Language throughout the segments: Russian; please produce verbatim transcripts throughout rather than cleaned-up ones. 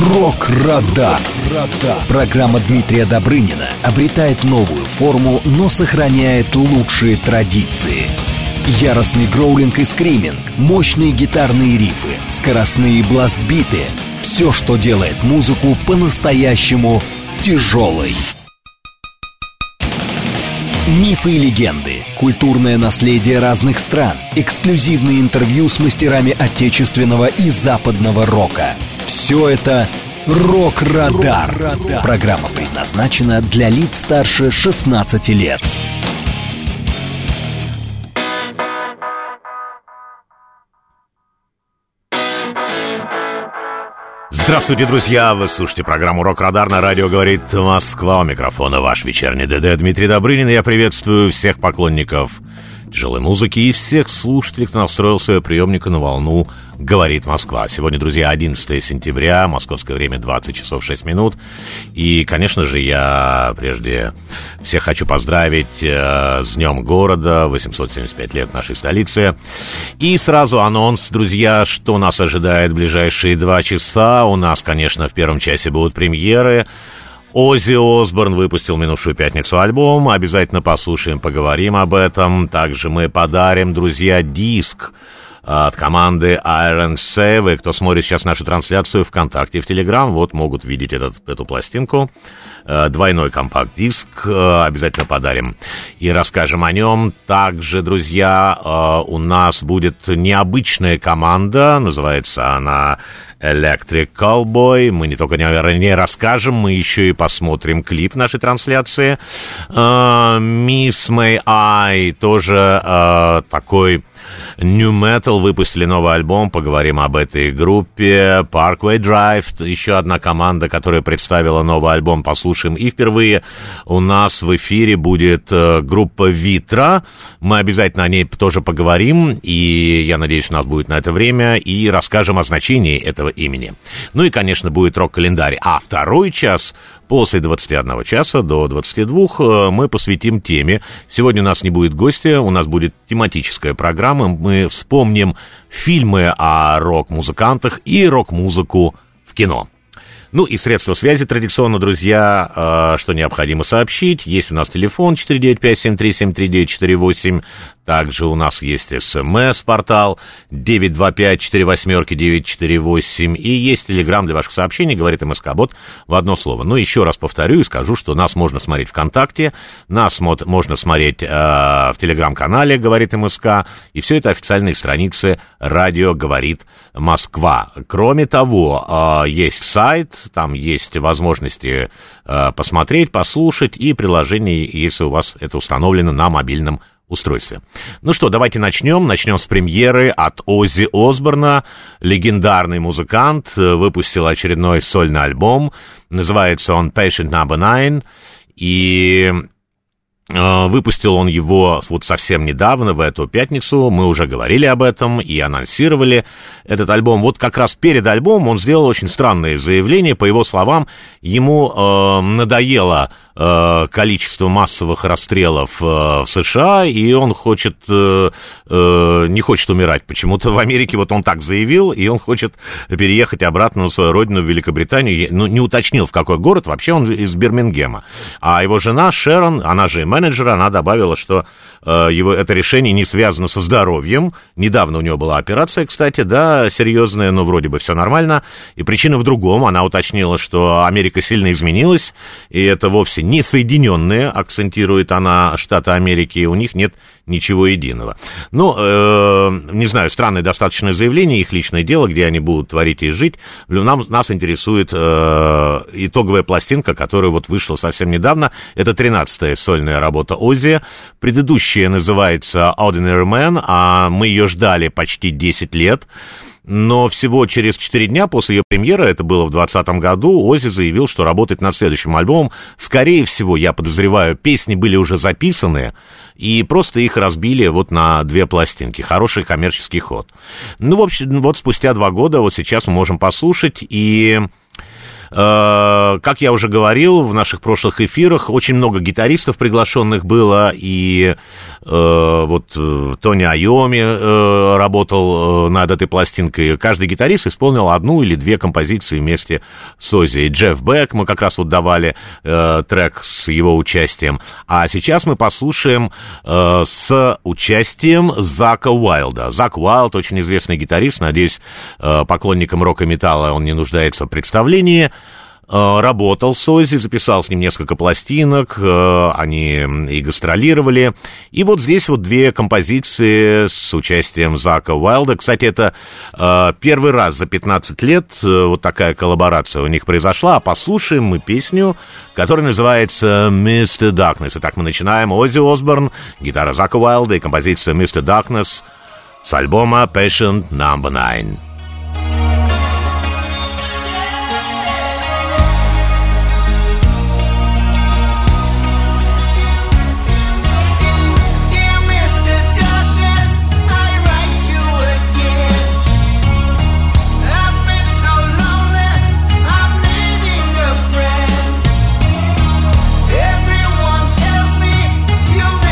Рок-Радар. Программа Дмитрия Добрынина обретает новую форму, но сохраняет лучшие традиции. Яростный гроулинг и скриминг, мощные гитарные рифы, скоростные бласт-биты — все, что делает музыку по-настоящему тяжелой. Мифы и легенды, культурное наследие разных стран, эксклюзивные интервью с мастерами отечественного и западного рока. Все это «Рок-Радар». Программа предназначена для лиц старше шестнадцати лет. Здравствуйте, друзья! Вы слушаете программу «Рок-Радар» на радио «Говорит Москва». У микрофона ваш вечерний ДД Дмитрий Добрынин. Я приветствую всех поклонников тяжелой музыки и всех слушателей, кто настроил своего приемника на волну «Говорит Москва». Сегодня, друзья, одиннадцатое сентября, московское время двадцать часов шесть минут. И, конечно же, я прежде всех хочу поздравить э, с Днем города, восемьсот семьдесят пять лет нашей столицы. И сразу анонс, друзья, что нас ожидает в ближайшие два часа. У нас, конечно, в первом часе будут премьеры. Оззи Осборн выпустил минувшую пятницу альбом. Обязательно послушаем, поговорим об этом. Также мы подарим, друзья, диск от команды Iron Save. Кто смотрит сейчас нашу трансляцию ВКонтакте и в Телеграм, вот могут видеть этот, эту пластинку. Двойной компакт-диск обязательно подарим и расскажем о нем. Также, друзья, у нас будет необычная команда. Называется она Electric Cowboy. Мы не только не, не расскажем, мы еще и посмотрим клип нашей трансляции. Miss May I тоже uh, такой New Metal, выпустили новый альбом, поговорим об этой группе. Parkway Drive, еще одна команда, которая представила новый альбом, послушаем. И впервые у нас в эфире будет uh, группа Витра. Мы обязательно о ней тоже поговорим, и я надеюсь, у нас будет на это время, и расскажем о значении этого имени. Ну и, конечно, будет рок-календарь. А второй час, после двадцати одного часа до двадцати двух, мы посвятим теме. Сегодня у нас не будет гостя, у нас будет тематическая программа. Мы вспомним фильмы о рок-музыкантах и рок-музыку в кино. Ну и средства связи традиционно, друзья, что необходимо сообщить. Есть у нас телефон четыре девять пять семь три семь три девять четыре восемь. Также у нас есть СМС-портал девять два пять четыре восемь девять четыре восемь. И есть телеграм для ваших сообщений, говорит МСК-бот в одно слово. Но еще раз повторю и скажу, что нас можно смотреть ВКонтакте, нас можно смотреть э, в телеграм-канале, говорит МСК. И все это официальные страницы радио «Говорит Москва». Кроме того, э, есть сайт, там есть возможности э, посмотреть, послушать и приложение, если у вас это установлено на мобильном устройстве. Ну что, давайте начнем. Начнем с премьеры от Оззи Осборна. Легендарный музыкант выпустил очередной сольный альбом. Называется он Patient Number Nine. И э, выпустил он его вот совсем недавно, в эту пятницу. Мы уже говорили об этом и анонсировали этот альбом. Вот как раз перед альбомом он сделал очень странное заявление. По его словам, ему э, надоело количество массовых расстрелов в США, и он хочет, не хочет умирать почему-то в Америке, вот он так заявил, и он хочет переехать обратно на свою родину в Великобританию, ну, не уточнил, в какой город, вообще он из Бирмингема. А его жена Шерон, она же менеджер, она добавила, что его, это решение не связано со здоровьем, недавно у него была операция, кстати, да, серьезная, но вроде бы все нормально, и причина в другом, она уточнила, что Америка сильно изменилась, и это вовсе не Соединенные, акцентирует она, Штаты Америки, у них нет ничего единого. Ну, э, не знаю, странное достаточно заявление, их личное дело, где они будут творить и жить. Нам, нас интересует э, итоговая пластинка, которая вот вышла совсем недавно. Это тринадцатая сольная работа Оззи. Предыдущая называется Ordinary Man, а мы ее ждали почти десять лет. Но всего через четыре дня после ее премьеры, это было в двадцатом году, Оззи заявил, что работает над следующим альбомом. Скорее всего, я подозреваю, песни были уже записаны, и просто их разбили вот на две пластинки. Хороший коммерческий ход. Ну, в общем, вот спустя два года, вот сейчас мы можем послушать, и Как я уже говорил в наших прошлых эфирах, очень много гитаристов приглашенных было, и вот Тони Айоми работал над этой пластинкой. Каждый гитарист исполнил одну или две композиции вместе с Оззи. Джефф Бек, мы как раз вот давали трек с его участием. А сейчас мы послушаем с участием Зака Уайлда. Зак Уайлд, очень известный гитарист, надеюсь, поклонникам рока и металла он не нуждается в представлении. Работал с Оззи, записал с ним несколько пластинок, они и гастролировали. И вот здесь вот две композиции с участием Зака Уайлда. Кстати, это первый раз за пятнадцать лет вот такая коллаборация у них произошла. А послушаем мы песню, которая называется «мистер Darkness». Итак, мы начинаем. Оззи Осборн, гитара Зака Уайлда и композиция «мистер Darkness» с альбома «Patient номер девять».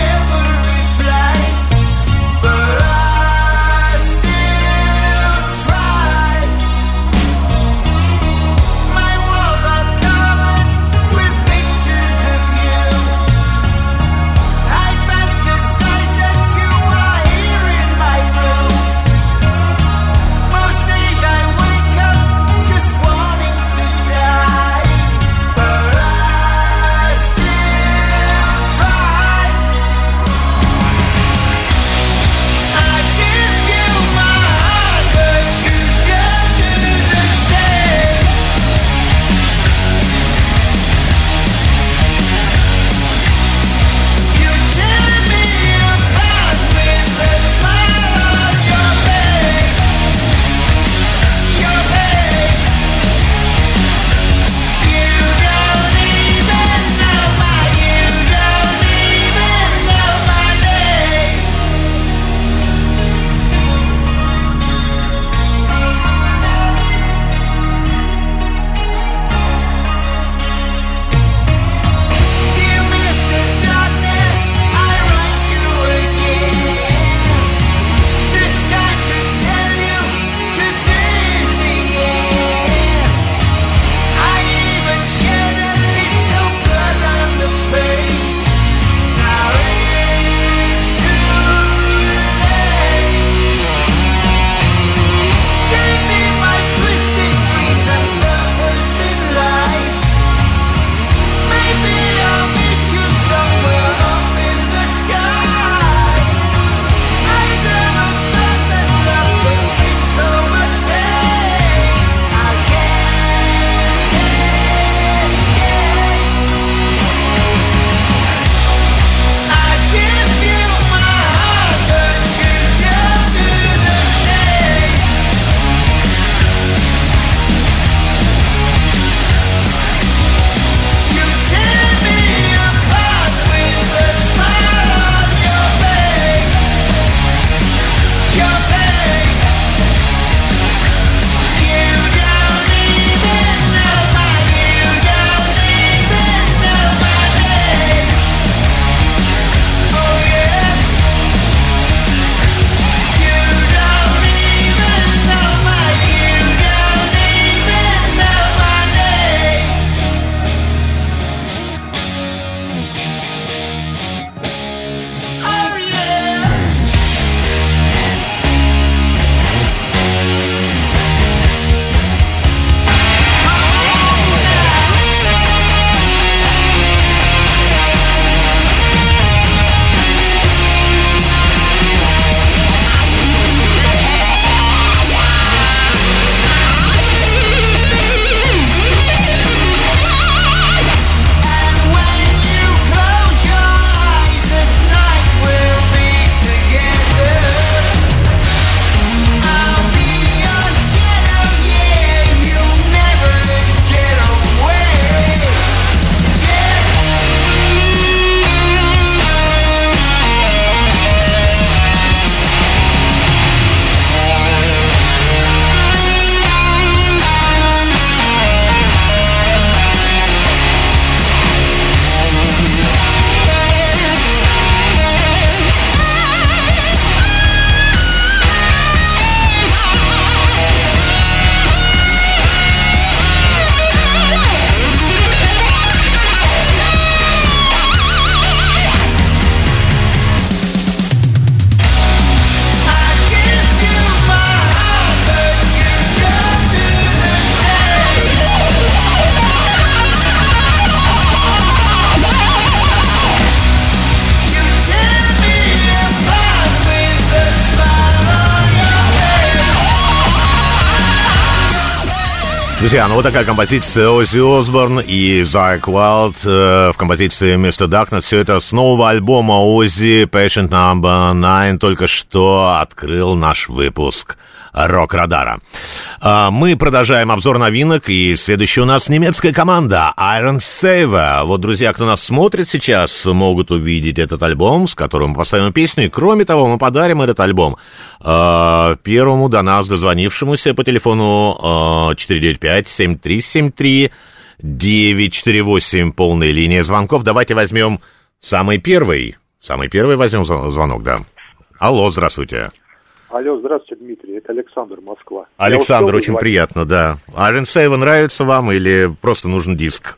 Try Друзья, ну вот такая композиция Оззи Осборн и Закк Уайлд э, в композиции мистер Darkness. Все это с нового альбома Оззи, Patient номер девять, только что открыл наш выпуск Рок-Радара. Мы продолжаем обзор новинок, и следующая у нас немецкая команда Iron Saver. Вот, друзья, кто нас смотрит сейчас, могут увидеть этот альбом, с которым мы поставим песню, и кроме того, мы подарим этот альбом первому до нас дозвонившемуся по телефону четыре девять пять семь три семь три девять четыре восемь, полная линия звонков. Давайте возьмем самый первый, самый первый возьмем звонок, да. Алло, здравствуйте. Алло, здравствуйте, Дмитрий, это Александр, Москва. Александр, очень звонить? Приятно, да. Iron Saver нравится вам или просто нужен диск?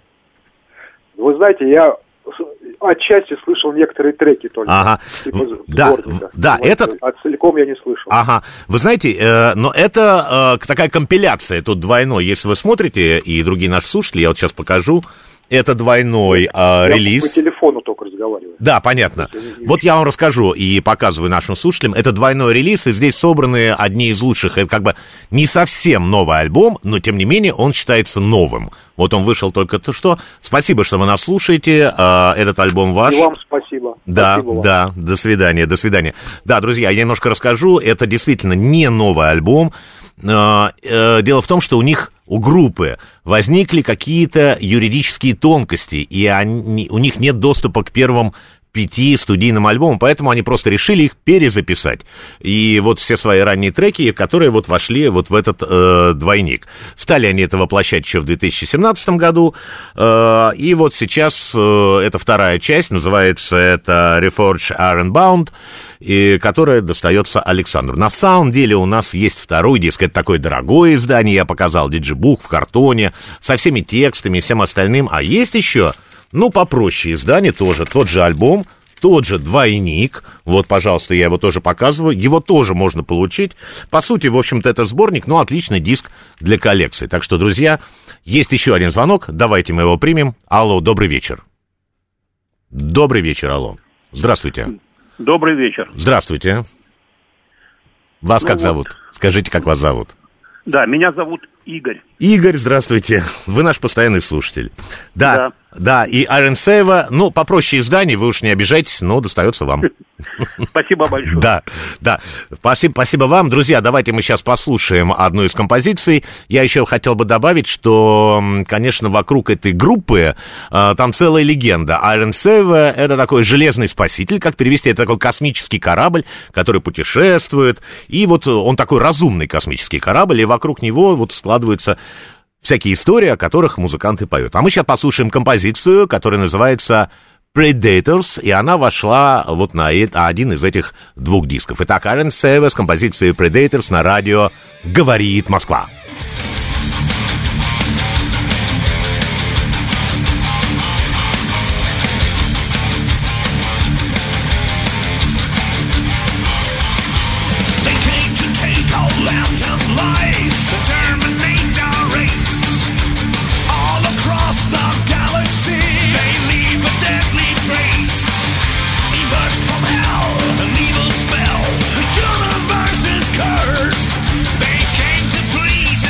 Вы знаете, я отчасти слышал некоторые треки только. Ага. Типа да, да, вот, этот... А целиком я не слышал. Ага. Вы знаете, э, но это э, такая компиляция, тут двойной. Если вы смотрите, и другие наши слушатели, я вот сейчас покажу, это двойной э, я релиз. Я по телефону только разговариваю. Да, понятно. Вот я вам расскажу и показываю нашим слушателям. Это двойной релиз, и здесь собраны одни из лучших. Это как бы не совсем новый альбом, но тем не менее он считается новым. Вот он вышел только то что. Спасибо, что вы нас слушаете. Этот альбом ваш. И вам спасибо. Да, спасибо вам. да, до свидания, до свидания. Да, друзья, я немножко расскажу. Это действительно не новый альбом. Дело в том, что у них, у группы, возникли какие-то юридические тонкости, и они, у них нет доступа к первым пяти студийным альбомам, поэтому они просто решили их перезаписать. И вот все свои ранние треки, которые вот вошли вот в этот э, двойник. Стали они это воплощать еще в две тысячи семнадцатом году, э, и вот сейчас э, это вторая часть, называется это Reforged Ironbound, и которая достается Александру. На самом деле у нас есть второй диск, это такое дорогое издание, я показал, диджибук в картоне, со всеми текстами и всем остальным, а есть еще... Ну, попроще издание тоже, тот же альбом, тот же двойник. Вот, пожалуйста, я его тоже показываю. Его тоже можно получить. По сути, в общем-то, это сборник, но отличный диск для коллекции. Так что, друзья, есть еще один звонок. Давайте мы его примем. Алло, добрый вечер. Добрый вечер, алло. Здравствуйте. Добрый вечер. Здравствуйте. Вас ну как вот. зовут? Скажите, как вас зовут? Да, меня зовут Игорь. Игорь, здравствуйте. Вы наш постоянный слушатель. Да. Да. Да, и Iron Saver, ну, попроще издание, вы уж не обижайтесь, но достается вам. Спасибо большое. Да, да, спасибо, спасибо вам. Друзья, давайте мы сейчас послушаем одну из композиций. Я еще хотел бы добавить, что, конечно, вокруг этой группы э, там целая легенда. Iron Saver — это такой железный спаситель, как перевести, это такой космический корабль, который путешествует, и вот он такой разумный космический корабль, и вокруг него вот складываются всякие истории, о которых музыканты поют. А мы сейчас послушаем композицию, которая называется Predators, и она вошла вот на один из этих двух дисков. Итак, Iron Saver с композицией Predators на радио «Говорит Москва». Universe is cursed. They came to please.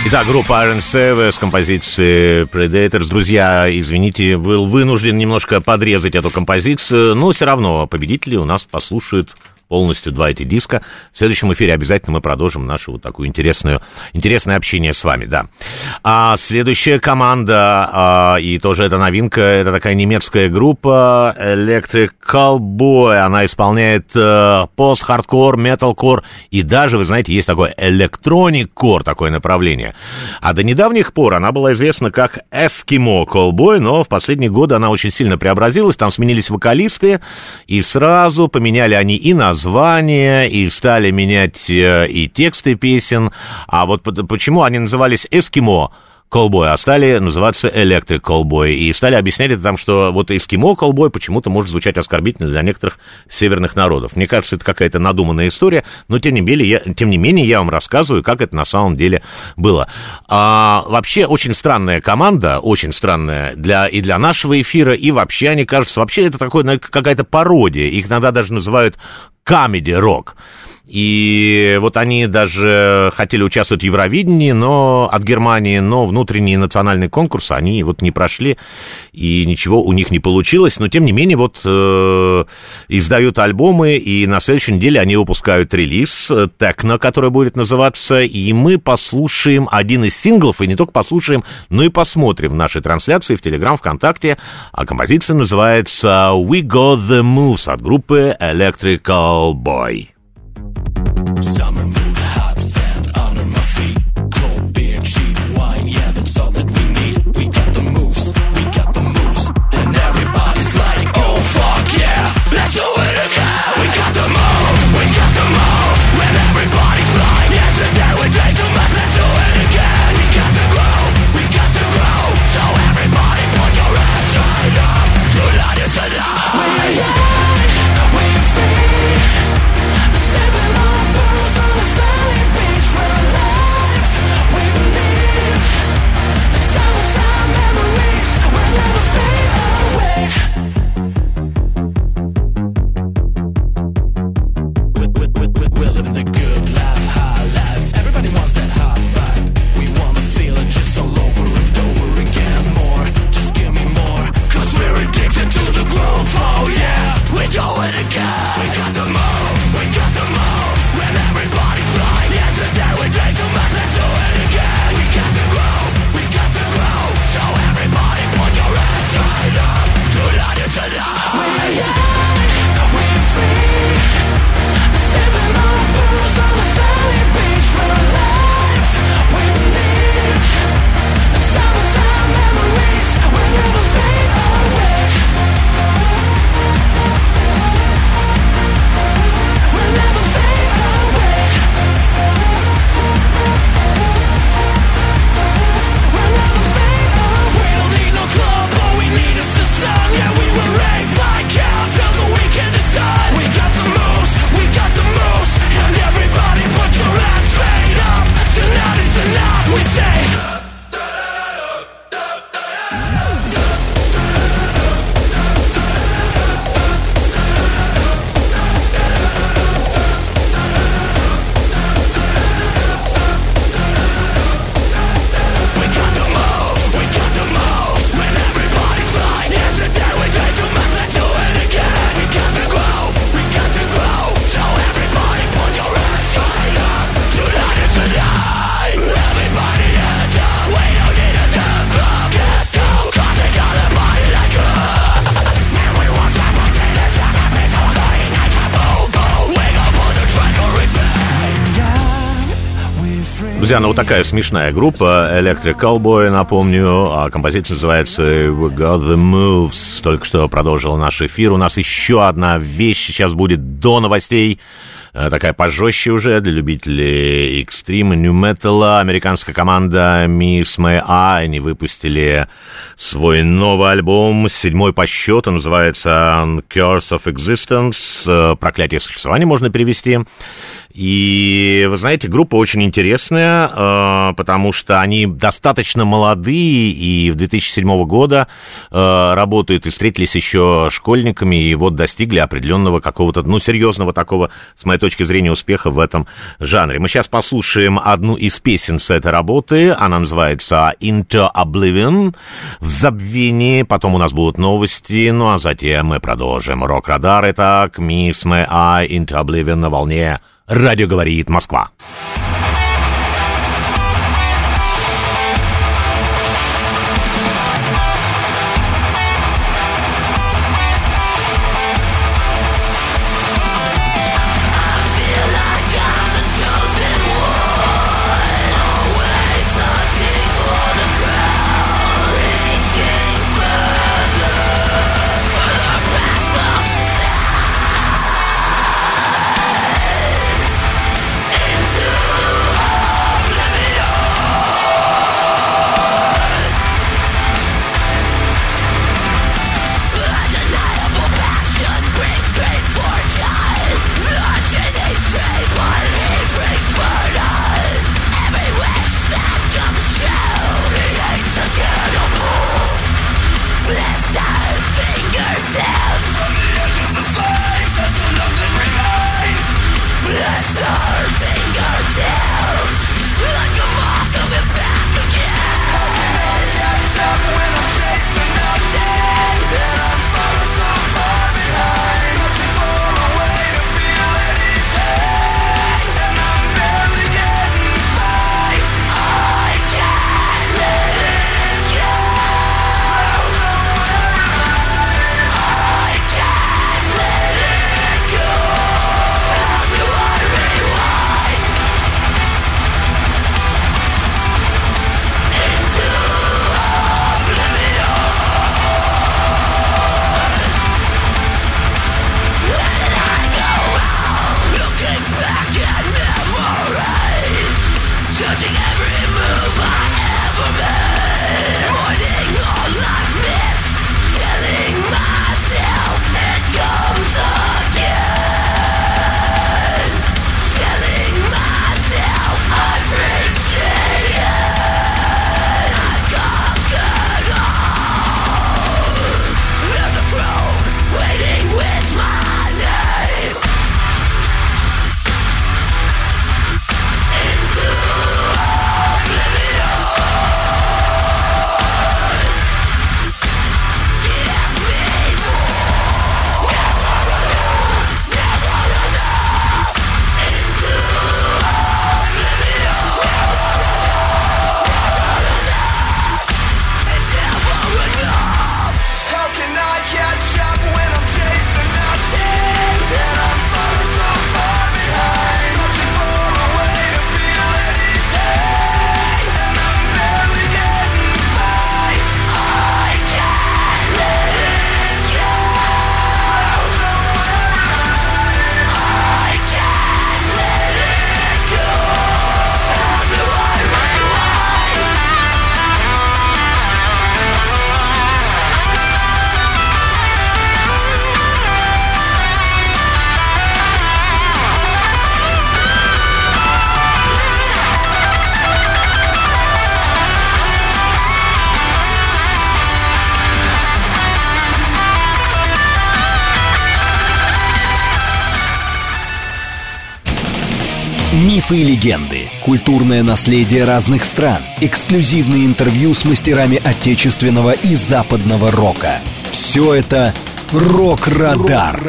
Итак, группа Iron Save с композицией Predators. Друзья, извините, был вынужден немножко подрезать эту композицию, но все равно победители у нас послушают полностью два эти диска. В следующем эфире обязательно мы продолжим наше вот такое интересное, интересное общение с вами, да. А следующая команда, а, и тоже это новинка, это такая немецкая группа Electric Callboy. Она исполняет а, пост-хардкор, металкор и даже, вы знаете, есть такое электроник-кор, такое направление. А до недавних пор она была известна как Eskimo Callboy, но в последние годы она очень сильно преобразилась, там сменились вокалисты, и сразу поменяли они и название, названия, и стали менять э, и тексты песен. А вот почему они назывались «Эскимо Callboy», а стали называться «Electric Callboy». И стали объяснять это там, что вот «Эскимо Callboy» почему-то может звучать оскорбительно для некоторых северных народов. Мне кажется, это какая-то надуманная история, но тем не менее я, тем не менее, я вам рассказываю, как это на самом деле было. А, вообще, очень странная команда, очень странная для, и для нашего эфира, и вообще, они кажутся, вообще это такое, какая-то пародия. Их иногда даже называют комеди-рок. И вот они даже хотели участвовать в Евровидении, но от Германии, но внутренние национальные конкурсы они вот не прошли, и ничего у них не получилось. Но, тем не менее, вот э, издают альбомы, и на следующей неделе они выпускают релиз «Techno», который будет называться, и мы послушаем один из синглов, и не только послушаем, но и посмотрим в нашей трансляции в Телеграм, ВКонтакте. А композиция называется «We Got The Moves» от группы Electric Callboy. Summer mood, hot sand under my feet. Cold beer, cheap wine, yeah, that's all that we need. We got the moves, we got the moves. And everybody's like, oh fuck yeah, let's do it again. We got the moves, we got the moves. When everybody flying, yesterday we drank too much, let's do it again. We got the groove, we got the groove. So everybody put your hands straight up. Tonight is the night. We're young, we're free. Stepping on pearls on a sunny beach. We're alive, we believe. The summertime memories will never fade away. We're, we're, we're, we're living the good life, high life. Everybody wants that hot vibe. We wanna feel it just all over and over again. More, just give me more. Cause we're addicted to the groove, oh yeah. We do it again. We got the move, we got the move. When everybody flying, yesterday we drank too much, let's do it again. We got the groove, we got the groove. So everybody put your hands straight up. Tonight is the night. We're young, we're free. Stepping on pearls on a sunny beach. We're alive, we believe. The summertime memories will never fade away. We'll never fade away. We'll never fade away. We don't need no club, all we need is the sun. Yeah, we will rave like hell till the weekend is done. We got the moves, we got the moves. And everybody put your hands straight up. Tonight is the night, we say. Друзья, ну вот такая смешная группа Electric Callboy, напомню, а композиция называется We Got The Moves. Только что продолжил наш эфир. У нас еще одна вещь сейчас будет до новостей. Такая пожестче уже для любителей экстрима, нью-металла. Американская команда Miss May I, они выпустили свой новый альбом, седьмой по счету, называется Curse of Existence, проклятие существования можно перевести. И, вы знаете, группа очень интересная, э, потому что они достаточно молодые, и в две тысячи седьмого года э, работают, и встретились еще школьниками, и вот достигли определенного какого-то, ну, серьезного такого, с моей точки зрения, успеха в этом жанре. Мы сейчас послушаем одну из песен с этой работы, она называется «Into Oblivion», «В забвении», потом у нас будут новости, ну, а затем мы продолжим. Рок-радар, итак, «Miss May I», «Into Oblivion» на волне «Радио говорит Москва». Мифы и легенды, культурное наследие разных стран, эксклюзивные интервью с мастерами отечественного и западного рока. Все это «Рок-радар».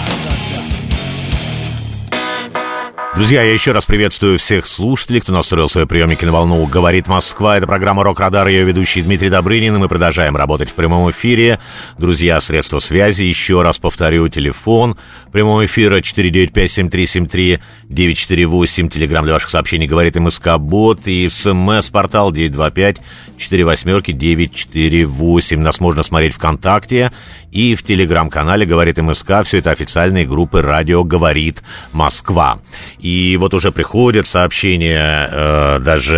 Друзья, я еще раз приветствую всех слушателей, кто настроил свои приемники на волну «Говорит Москва». Это программа «Рок-радар», ее ведущий Дмитрий Добрынин, и мы продолжаем работать в прямом эфире. Друзья, средства связи, еще раз повторю, телефон прямого эфира четыре девять пять семь три семь три девять четыре восемь, телеграмм для ваших сообщений «Говорит МСК-бот» и смс-портал девять два пять четыре восемь девять четыре восемь. Нас можно смотреть ВКонтакте и в телеграм-канале «Говорит МСК». Все это официальные группы «Радио говорит Москва». И вот уже приходят сообщения, э, даже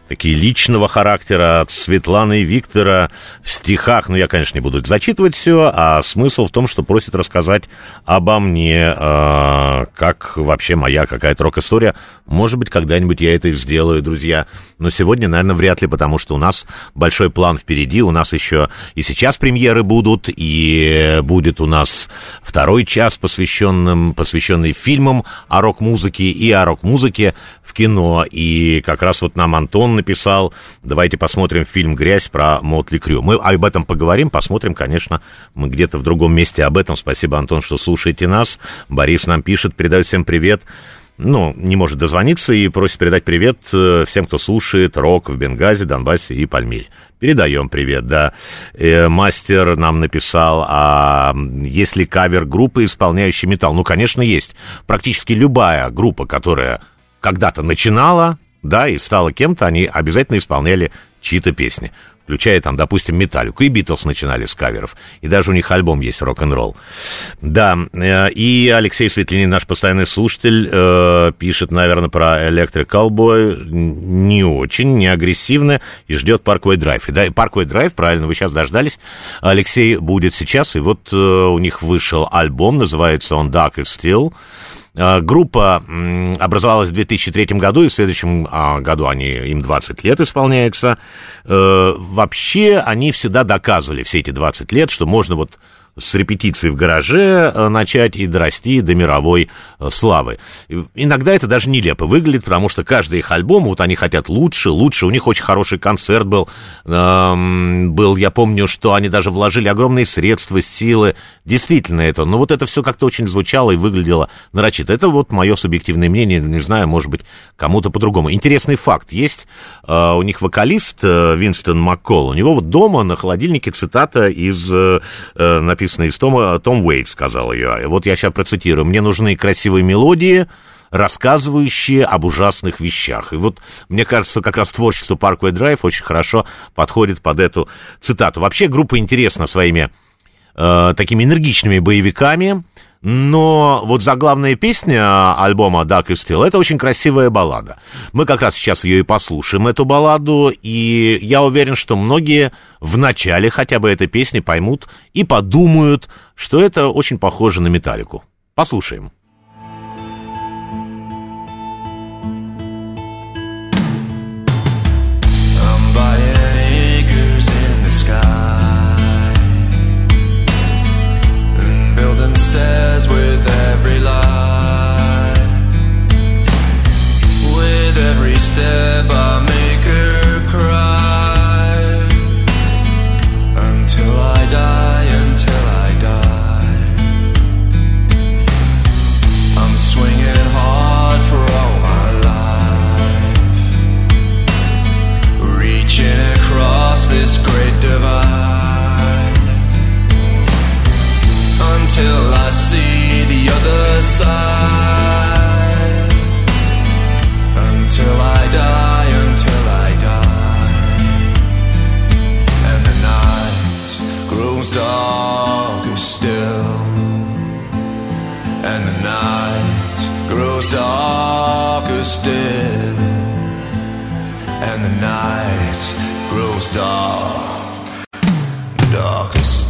такие личного характера от Светланы и Виктора в стихах. Ну, я, конечно, не буду зачитывать все, а смысл в том, что просит рассказать обо мне, э, как вообще моя какая-то рок-история. Может быть, когда-нибудь я это и сделаю, друзья. Но сегодня, наверное, вряд ли, потому что у нас большой план впереди. У нас еще и сейчас премьеры будут, и будет у нас второй час, посвященным, посвященный фильмам о рок-музыке и о рок-музыке в кино. И как раз вот нам Антон написал, давайте посмотрим фильм «Грязь» про Мотли Крю. Мы об этом поговорим, посмотрим, конечно, мы где-то в другом месте об этом. Спасибо, Антон, что слушаете нас. Борис нам пишет, передает всем привет. Ну, не может дозвониться и просит передать привет всем, кто слушает рок в Бенгази, Донбассе и Пальмире. Передаем привет, да. Э, мастер нам написал, а есть ли кавер-группы, исполняющие металл? Ну, конечно, есть. Практически любая группа, которая когда-то начинала, да, и стала кем-то, они обязательно исполняли чьи-то песни. Включая там, допустим, Металлику. И Битлз начинали с каверов. И даже у них альбом есть «Рок-н-ролл». Да, и Алексей Светлинин, наш постоянный слушатель, э, пишет, наверное, про Electric Callboy. Не очень, не агрессивно. И ждет Parkway Drive. И да, Parkway Drive, правильно, вы сейчас дождались. Алексей будет сейчас. И вот э, у них вышел альбом, называется он «Dark is Still». Группа образовалась в две тысячи третьем году, и в следующем году они, им двадцать лет исполняется. Вообще они всегда доказывали все эти двадцать лет, что можно вот с репетиции в гараже начать и дорасти до мировой славы. Иногда это даже нелепо выглядит, потому что каждый их альбом, вот они хотят лучше, лучше. У них очень хороший концерт был. Эм, был, я помню, что они даже вложили огромные средства, силы. Действительно это. Но вот это все как-то очень звучало и выглядело нарочито. Это вот мое субъективное мнение. Не знаю, может быть, кому-то по-другому. Интересный факт есть. Э, у них вокалист э, Винстон Маккол. У него вот дома на холодильнике цитата из... Э, написано из Тома, Том Уэйт сказал ее. Вот я сейчас процитирую. «Мне нужны красивые мелодии, рассказывающие об ужасных вещах». И вот, мне кажется, как раз творчество Parkway Drive очень хорошо подходит под эту цитату. Вообще, группа интересна своими э, такими энергичными боевиками, но вот заглавная песня альбома «Dark is Still» — это очень красивая баллада. Мы как раз сейчас ее и послушаем, эту балладу, и я уверен, что многие в начале хотя бы этой песни поймут и подумают, что это очень похоже на Металлику. Послушаем. Stairs with every lie. With every step I make her cry. Until I die, until I die. I'm swinging hard for all my life. Reaching across this great divide. Until I see the other side. Until I die, until I die. And the night grows darker still. And the night grows darker still. And the night grows dark, darker still.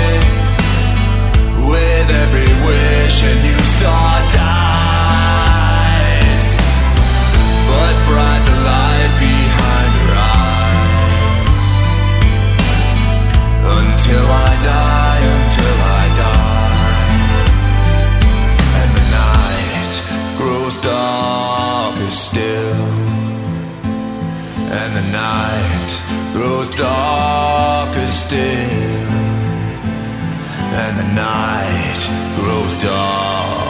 Every wish and you start dying. still, and the night grows darker still, and the night grows dark.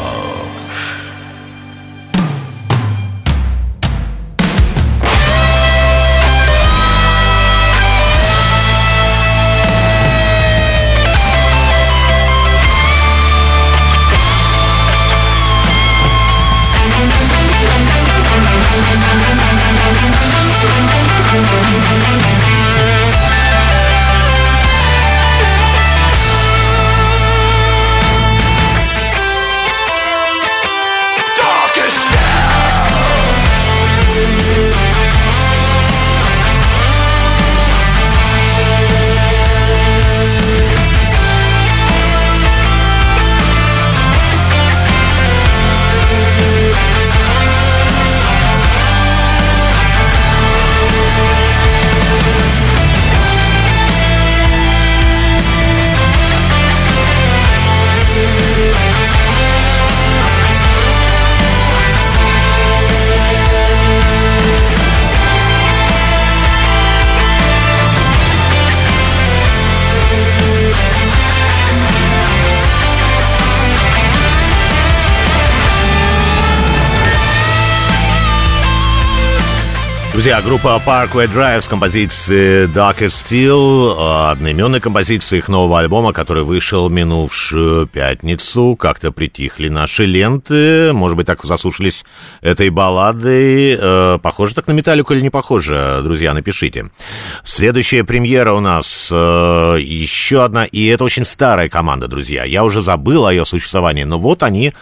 Друзья, группа Parkway Drive с композицией Darkest Steel, одноименной композицией их нового альбома, который вышел в минувшую пятницу. Как-то притихли наши ленты, может быть, так заслушались этой балладой. Похоже так на Металлику или не похоже, друзья, напишите. Следующая премьера у нас еще одна, и это очень старая команда, друзья. Я уже забыл о ее существовании, но вот они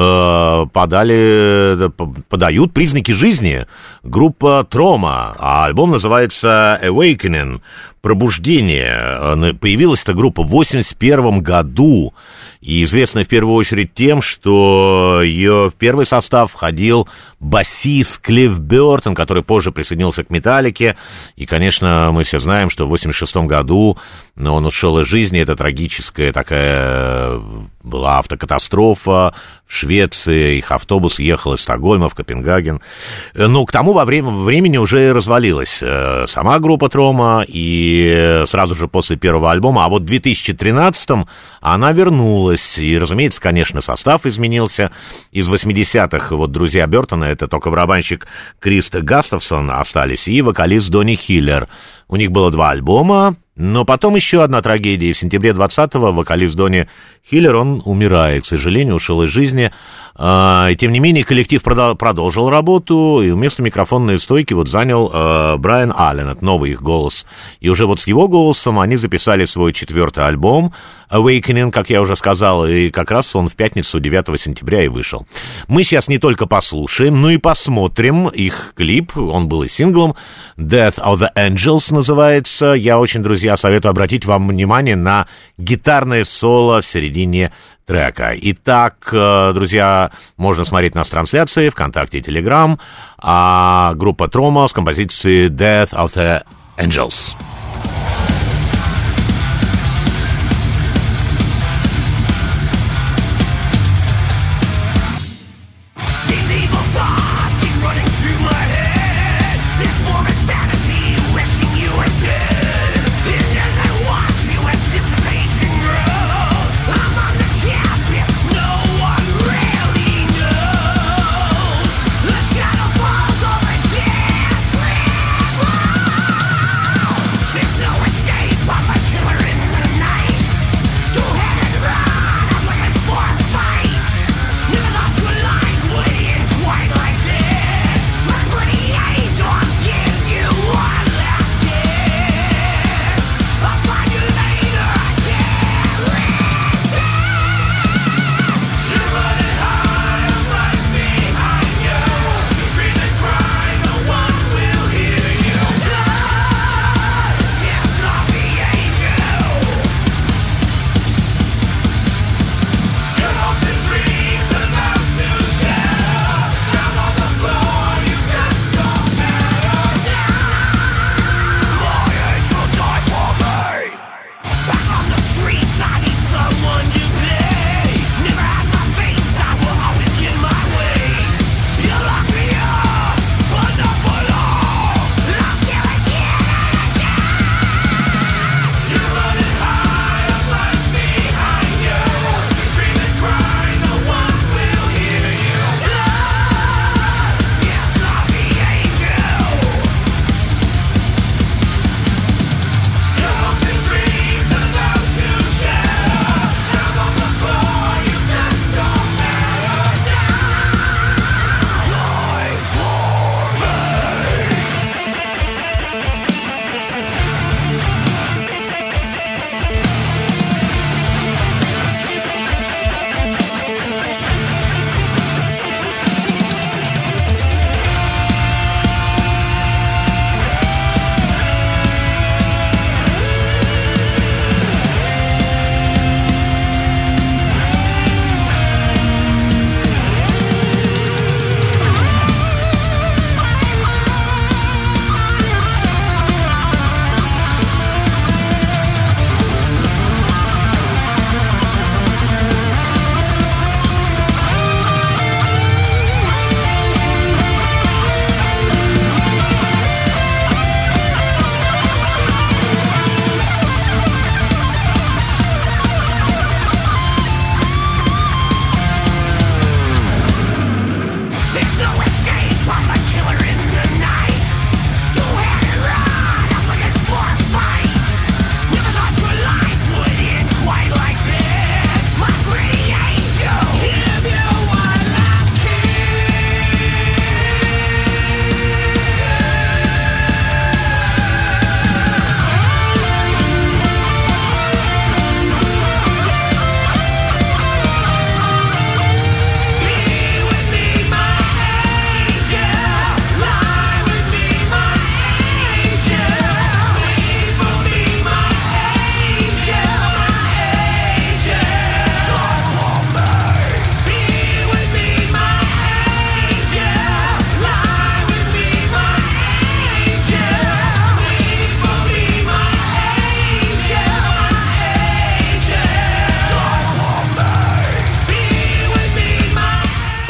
подали, подают признаки жизни. Группа Тром. А альбом называется Awakening, «Пробуждение». Появилась эта группа в восемьдесят первом году, и известна в первую очередь тем, что ее в первый состав входил басист Клифф Бёртон, который позже присоединился к Металлике, и, конечно, мы все знаем, что в восемьдесят шестом году он ушел из жизни, это трагическая такая была автокатастрофа в Швеции, их автобус ехал из Стокгольма в Копенгаген. Но к тому во время, времени уже развалилась сама группа Трома, и сразу же после первого альбома, а вот в две тысячи тринадцатом она вернулась, и, разумеется, конечно, состав изменился. Из восьмидесятых вот друзья Бёртона, это только барабанщик Крис Гастафсон остались, и вокалист Донни Хиллер. У них было два альбома, но потом еще одна трагедия. В сентябре двадцатого вокалист Донни Хиллер, он умирает, к сожалению, ушел из жизни. И, тем не менее, коллектив продолжил работу, и вместо микрофонной стойки вот занял э, Брайан Аллен, это новый их голос. И уже вот с его голосом они записали свой четвертый альбом Awakening, как я уже сказал, и как раз он в пятницу девятого сентября и вышел. Мы сейчас не только послушаем, но и посмотрим их клип, он был и синглом, Death of the Angels называется. Я очень, друзья, советую обратить вам внимание на гитарное соло в середине трека. Итак, друзья, можно смотреть нас трансляции ВКонтакте и Телеграм, а группа Трома с композицией Death of the Angels. Shadow falls over dance floor.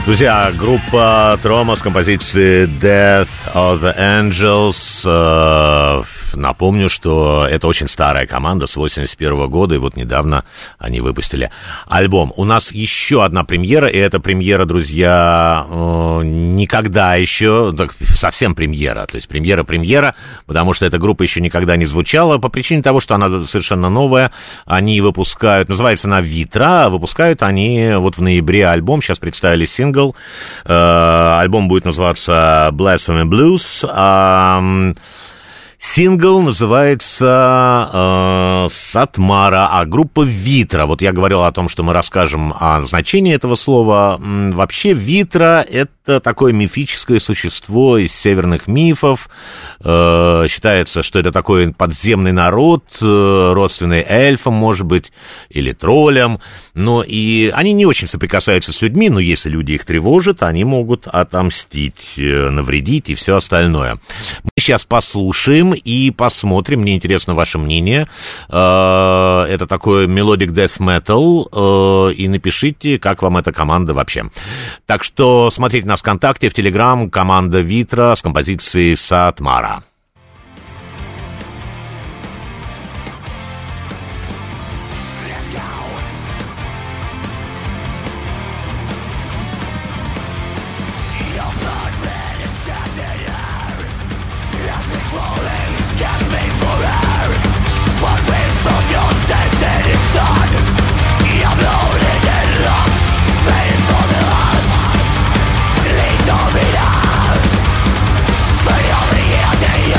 Друзья, группа Трома с композицией Death of the Angels. Э, напомню, что это очень старая команда с восемьдесят первого года, и вот недавно они выпустили альбом. У нас еще одна премьера, и эта премьера, друзья, э, никогда еще, так, совсем премьера, то есть премьера-премьера, потому что эта группа еще никогда не звучала, по причине того, что она совершенно новая. Они выпускают, называется она «Витра», выпускают они вот в ноябре альбом, сейчас представили сингл. Uh, альбом будет называться Blasphemy Blues. Uh, сингл называется uh, Сатмара, а группа Витра. Вот я говорил о том, что мы расскажем о значении этого слова. Вообще Витра — это такое мифическое существо из северных мифов. Uh, считается, что это такой подземный народ, uh, родственный эльфам, может быть, или троллям. Но и они не очень соприкасаются с людьми, но если люди их тревожат, они могут отомстить, навредить и все остальное. Мы сейчас послушаем и посмотрим. Мне интересно ваше мнение. Это такой melodic death metal. И напишите, как вам эта команда вообще. Так что смотрите нас ВКонтакте, в Телеграм, команда Витра с композицией Сатмара. Say all the year,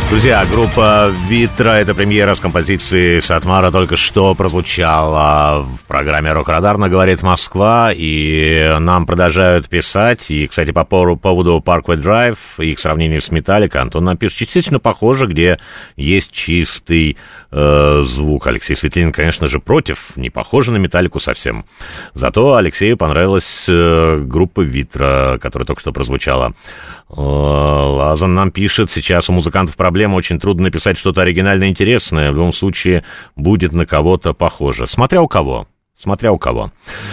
Друзья, группа «Витра» — это премьера с композиции «Сатмара», только что прозвучала в программе «Рок-Радар» «Говорит Москва», и нам продолжают писать. И, кстати, по поводу Parkway Drive и их сравнению с «Металлика», Антон нам пишет: частично похоже, где есть чистый э, звук. Алексей Светлин, конечно же, против, не похоже на «Металлику» совсем. Зато Алексею понравилась э, группа «Витра», которая только что прозвучала. Лазан нам пишет: сейчас у музыкантов проблема, очень трудно написать что-то оригинальное, интересное. В любом случае будет на кого-то похоже. Смотря у кого. Смотря у кого.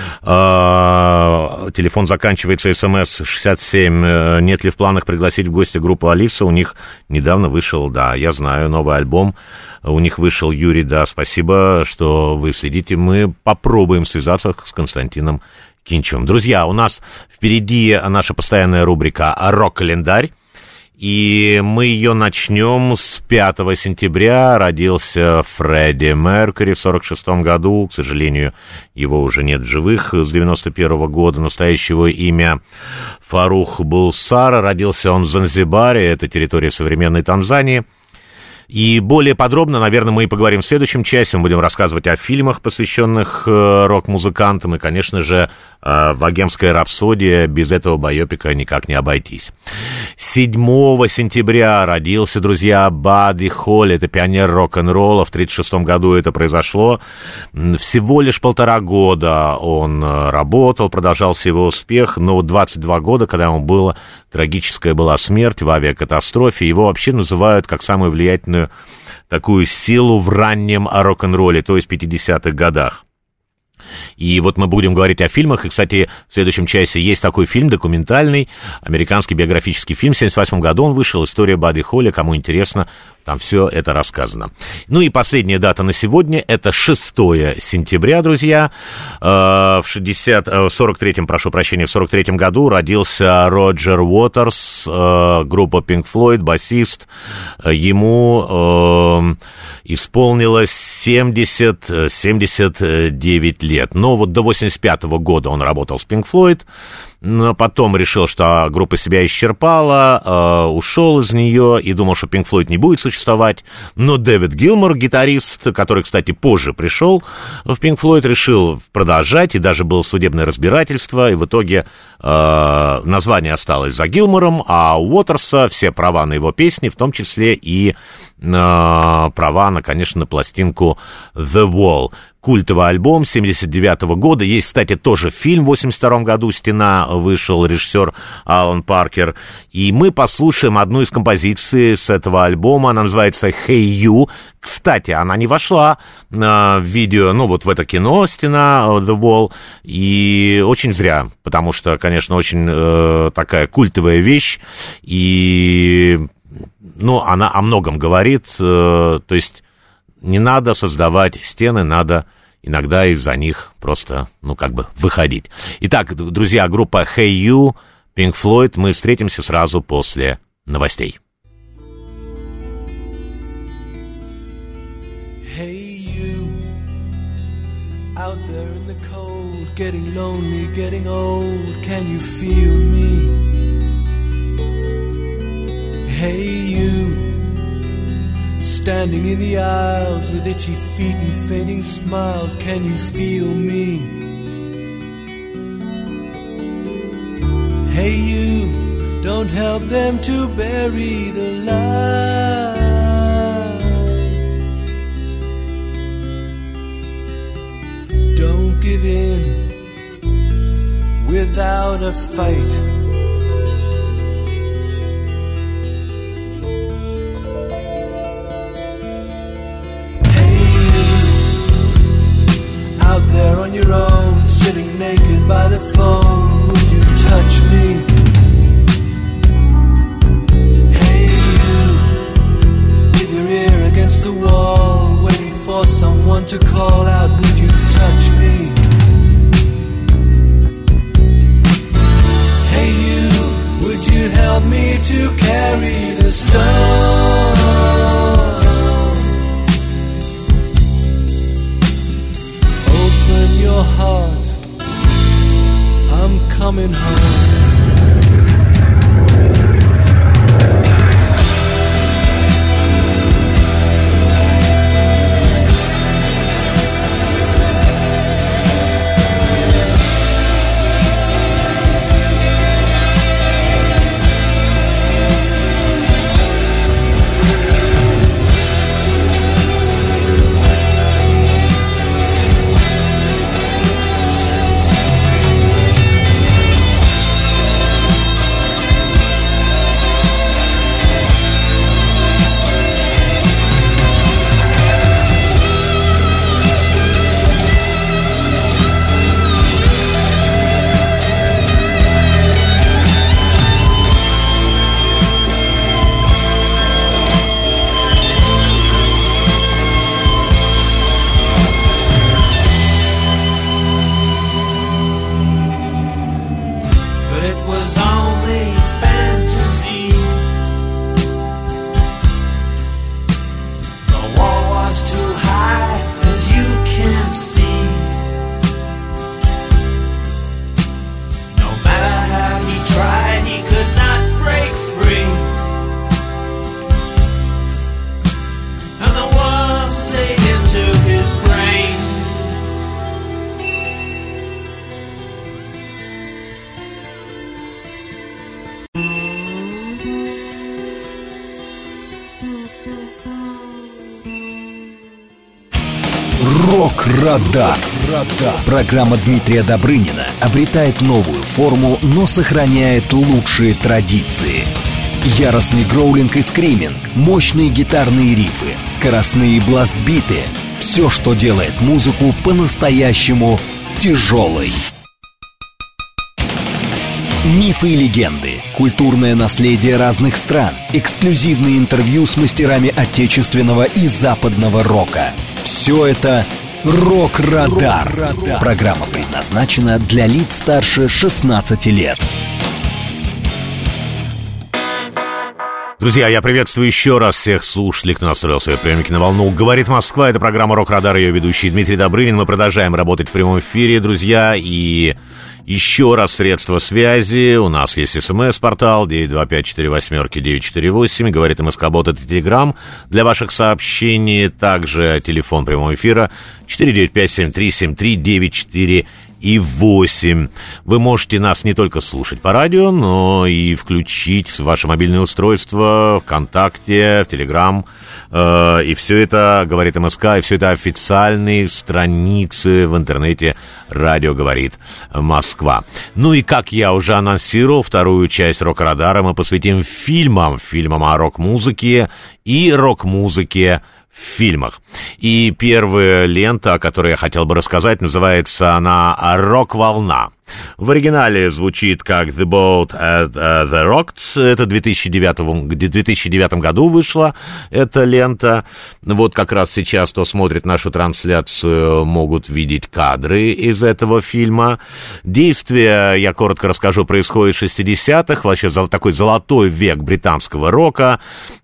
А, телефон заканчивается, смс шестьдесят семь. Нет ли в планах пригласить в гости группу Алиса? У них недавно вышел, да, я знаю, новый альбом. У них вышел Юрий, да, спасибо, что вы следите. Мы попробуем связаться с Константином Кинчевым. Друзья, у нас впереди наша постоянная рубрика «Рок-календарь». И мы ее начнем с пятого сентября. Родился Фредди Меркьюри в сорок шестом году. К сожалению, его уже нет в живых с девяносто первого года. Настоящего имя Фарух Булсар. Родился он в Занзибаре, это территория современной Танзании. И более подробно, наверное, мы и поговорим в следующем часе. Мы будем рассказывать о фильмах, посвященных э, рок-музыкантам. И, конечно же, э, «Богемская рапсодия», без этого байопика никак не обойтись. седьмого сентября родился, друзья, Бадди Холли. Это пионер рок-н-ролла. В тридцать шестом году это произошло. Всего лишь полтора года он работал, продолжался его успех. Но двадцать два года, когда ему было... Трагическая была смерть в авиакатастрофе. Его вообще называют как самую влиятельную такую силу в раннем рок-н-ролле, то есть в пятидесятых годах. И вот мы будем говорить о фильмах. И, кстати, в следующем часе есть такой фильм документальный, американский биографический фильм. В семьдесят восьмом году он вышел. История Бадди Холли. Кому интересно, там все это рассказано. Ну и последняя дата на сегодня — это шестого сентября, друзья. В шестьдесят, сорок третьем, прошу прощения, в сорок третьем году родился Роджер Уотерс, группа Pink Floyd, басист. Ему исполнилось семьдесят, семьдесят девять лет. Но вот до восемьдесят пятого года он работал с Pink Floyd. Но потом решил, что группа себя исчерпала, э, ушел из нее и думал, что Pink Floyd не будет существовать. Но Дэвид Гилмор, гитарист, который, кстати, позже пришел в Pink Floyd, решил продолжать, и даже было судебное разбирательство, и в итоге э, название осталось за Гилмором, а у Уотерса все права на его песни, в том числе и э, права, на, конечно, на пластинку The Wall. Культовый альбом семьдесят девятого года. Есть, кстати, тоже фильм в восемьдесят втором году «Стена» вышел, режиссер Алан Паркер. И мы послушаем одну из композиций с этого альбома. Она называется «Hey You». Кстати, она не вошла э, в видео, ну, вот в это кино «Стена», The Wall. И очень зря, потому что, конечно, очень э, такая культовая вещь. И, ну, она о многом говорит. Э, то есть не надо создавать стены, надо иногда из-за них просто, ну, как бы выходить. Итак, друзья, группа Hey You, Pink Floyd. Мы встретимся сразу после новостей. Hey you, out there in the cold, getting lonely, getting old, can you feel me? Hey you, standing in the aisles with itchy feet and fainting smiles, can you feel me? Hey you, don't help them to bury the light. Don't give in without a fight. Out there on your own, sitting naked by the phone, would you touch me? Hey you, with your ear against the wall, waiting for someone to call out, would you touch me? Hey it was only fantasy. The wall was too high, as you can't see. No matter how he tried, he could not break free. And the worms ate into his brain. Рок-радар. Программа Дмитрия Добрынина обретает новую форму, но сохраняет лучшие традиции. Яростный гроулинг и скриминг, мощные гитарные рифы, скоростные бластбиты — все, что делает музыку по-настоящему тяжелой. Мифы и легенды, культурное наследие разных стран, эксклюзивные интервью с мастерами отечественного и западного рока. Все это «Рок-радар». Программа предназначена для лиц старше шестнадцати лет. Друзья, я приветствую еще раз всех слушателей, кто настроил свои приемники на волну. «Говорит Москва» — это программа «Рок-радар», ее ведущий Дмитрий Добрынин. Мы продолжаем работать в прямом эфире, друзья, и еще раз средства связи. У нас есть смс-портал девять два пять четыре восемь девять четыре восемь. Говорит МСК-бот — это Телеграм для ваших сообщений. Также телефон прямого эфира четыре девять пять семь три семь три девять четыре и восемь. Вы можете нас не только слушать по радио, но и включить в ваше мобильное устройство ВКонтакте, в Телеграм. Э, и все это, говорит МСК, и все это официальные страницы в интернете «Радио говорит Москва». Ну и, как я уже анонсировал, вторую часть «Рок-радара» мы посвятим фильмам, фильмам о рок-музыке и рок-музыке в фильмах. И первая лента, о которой я хотел бы рассказать, называется она «Рок-волна». В оригинале звучит как «The Boat at uh, the Rocks». Это в две тысячи девятом году вышла эта лента. Вот как раз сейчас, кто смотрит нашу трансляцию, могут видеть кадры из этого фильма. Действие, я коротко расскажу, происходит в шестидесятых. Вообще такой золотой век британского рока.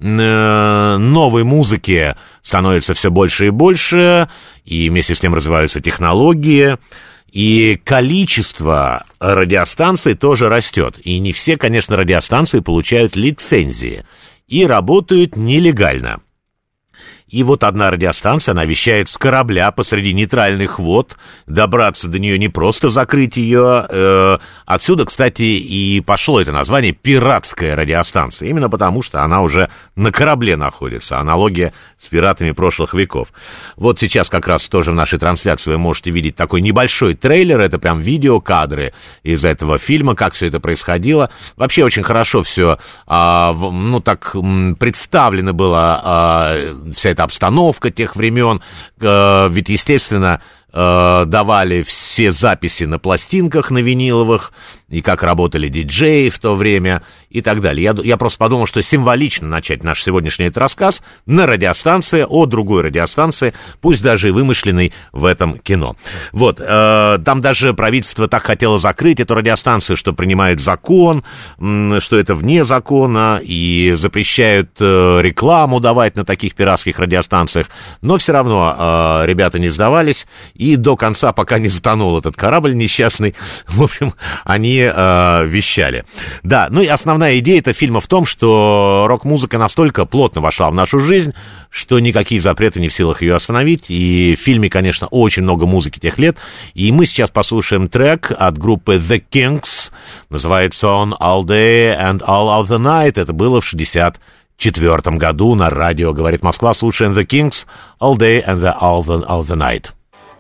Новой музыки становится все больше и больше, и вместе с тем развиваются технологии. И количество радиостанций тоже растет. И не все, конечно, радиостанции получают лицензии и работают нелегально. И вот одна радиостанция, она вещает с корабля посреди нейтральных вод. Добраться до нее не просто, закрыть ее. Э, отсюда, кстати, и пошло это название «пиратская радиостанция». Именно потому, что она уже на корабле находится. Аналогия с пиратами прошлых веков. Вот сейчас как раз тоже в нашей трансляции вы можете видеть такой небольшой трейлер. Это прям видеокадры из этого фильма, как все это происходило. Вообще очень хорошо все, э, ну так, представлено было э, вся эта обстановка тех времен, э, ведь, естественно, э, давали все записи на пластинках, на виниловых, и как работали диджеи в то время, и так далее. Я, я просто подумал, что символично начать наш сегодняшний этот рассказ на радиостанции, о другой радиостанции, пусть даже и вымышленной в этом кино. Вот, э, там даже правительство так хотело закрыть эту радиостанцию, что принимает закон, э, что это вне закона, и запрещают э, рекламу давать на таких пиратских радиостанциях, но все равно э, ребята не сдавались, и до конца, пока не затонул этот корабль несчастный, в общем, они э, вещали. Да, ну и основная идея этого фильма в том, что рок-музыка настолько плотно вошла в нашу жизнь, что никакие запреты не в силах ее остановить. И в фильме, конечно, очень много музыки тех лет. И мы сейчас послушаем трек от группы The Kinks. Называется он «All Day and All of the Night». Это было в шестьдесят четвёртом году на радио «Говорит Москва». Слушаем The Kinks «All Day and the All the, all the Night».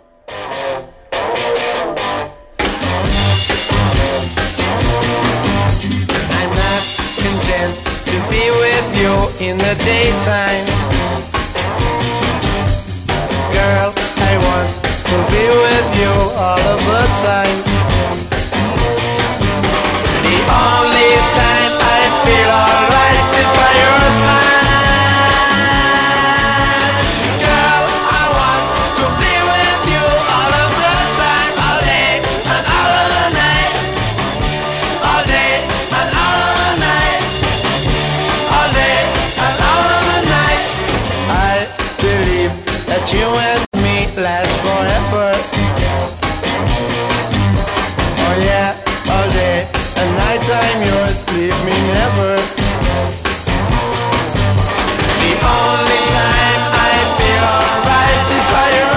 In the daytime, girl, I want to be with you all of the time. The only time I feel alright is by your side. Girl, I want to be with you all of the time, all day and all of the night, all day I'm yours, leave me never. The only time I feel alright is by your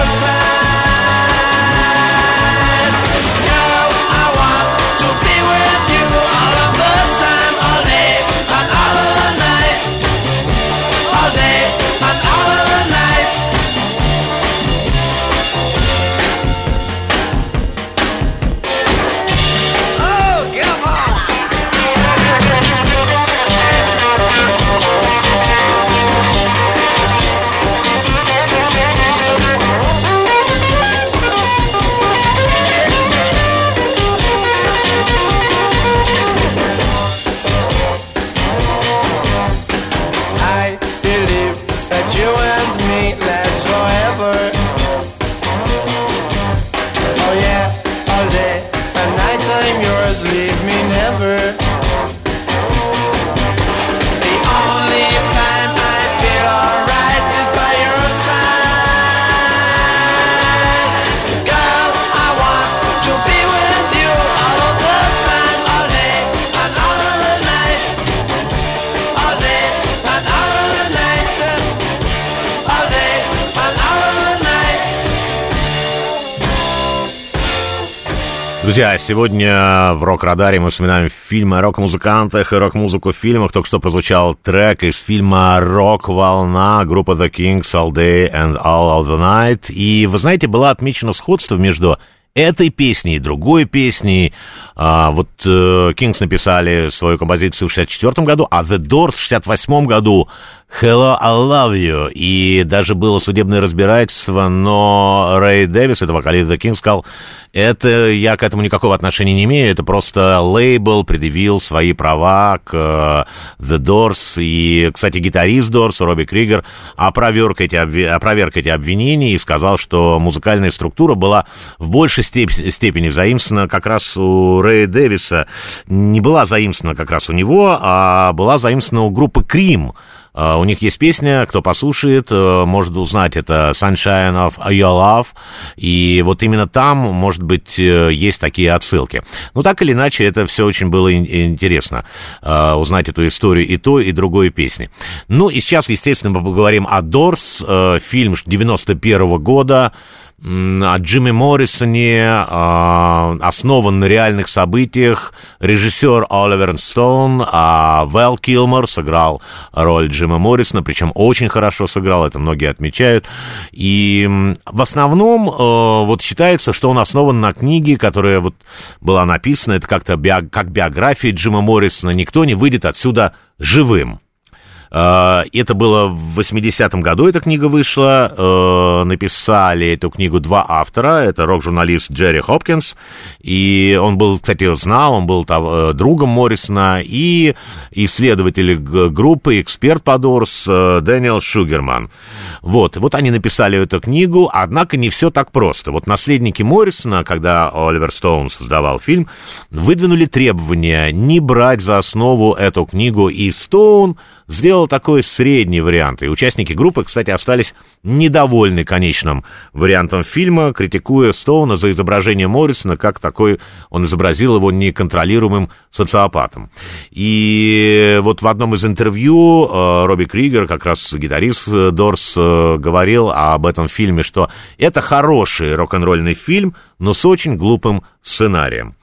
side. Girl, I want to be with you all of the time, all day and all of the night. All day and all of the night. Oh, come on! I believe that you and me last forever. Oh yeah, all day and night I'm yours, leave me never. The only time I feel alright is by your side. Girl, I want to be with you all of the time, all day and all of the night. All day and all of the night. All day and all of the night. Друзья, сегодня в Рок-Радаре мы вспоминаем фильмы о рок-музыкантах и рок-музыку в фильмах. Только что прозвучал трек из фильма «Рок-волна» группы The Kings «All Day and All of the Night». И, вы знаете, было отмечено сходство между этой песней и другой песней. А, вот э, Kings написали свою композицию в шестьдесят четвёртом году, а The Doors в шестьдесят восьмом году «Hello, I Love You». И даже было судебное разбирательство, но Рэй Дэвис, это вокалист The Kings, сказал, это я к этому никакого отношения не имею, это просто лейбл предъявил свои права к э, The Doors. И, кстати, гитарист Doors Робби Кригер опроверг эти, обви... опроверг эти обвинения и сказал, что музыкальная структура была в большей степ... степени заимствована как раз у Рэя Дэвиса. Не была заимствована как раз у него, а была заимствована у группы Cream. Uh, у них есть песня, кто послушает, uh, может узнать, это «Sunshine of Your Love», и вот именно там, может быть, uh, есть такие отсылки. Ну, так или иначе, это все очень было ин- интересно, uh, узнать эту историю и той, и другой песни. Ну, и сейчас, естественно, мы поговорим о Doors, uh, фильм девяносто первого года, о Джимми Моррисоне, основан на реальных событиях. Режиссер Оливер Стоун, а Вэл Килмер сыграл роль Джимми Моррисона, причем очень хорошо сыграл, это многие отмечают. И в основном вот считается, что он основан на книге, которая вот была написана, это как-то био, как биография Джимми Моррисона. Никто не выйдет отсюда живым. Это было в восьмидесятом году, эта книга вышла, написали эту книгу два автора, это рок-журналист Джерри Хопкинс, и он был, кстати, знал, он был другом Моррисона, и исследователь группы, эксперт по Doors Дэниел Шугерман. Вот, вот они написали эту книгу, однако не все так просто. Вот наследники Моррисона, когда Оливер Стоун создавал фильм, выдвинули требования не брать за основу эту книгу, и Стоун сделал такой средний вариант. И участники группы, кстати, остались недовольны конечным вариантом фильма, критикуя Стоуна за изображение Моррисона, как такой, он изобразил его неконтролируемым социопатом. И вот в одном из интервью Робби Кригер, как раз гитарист Дорс, говорил об этом фильме, что это хороший рок-н-ролльный фильм, но с очень глупым сценарием.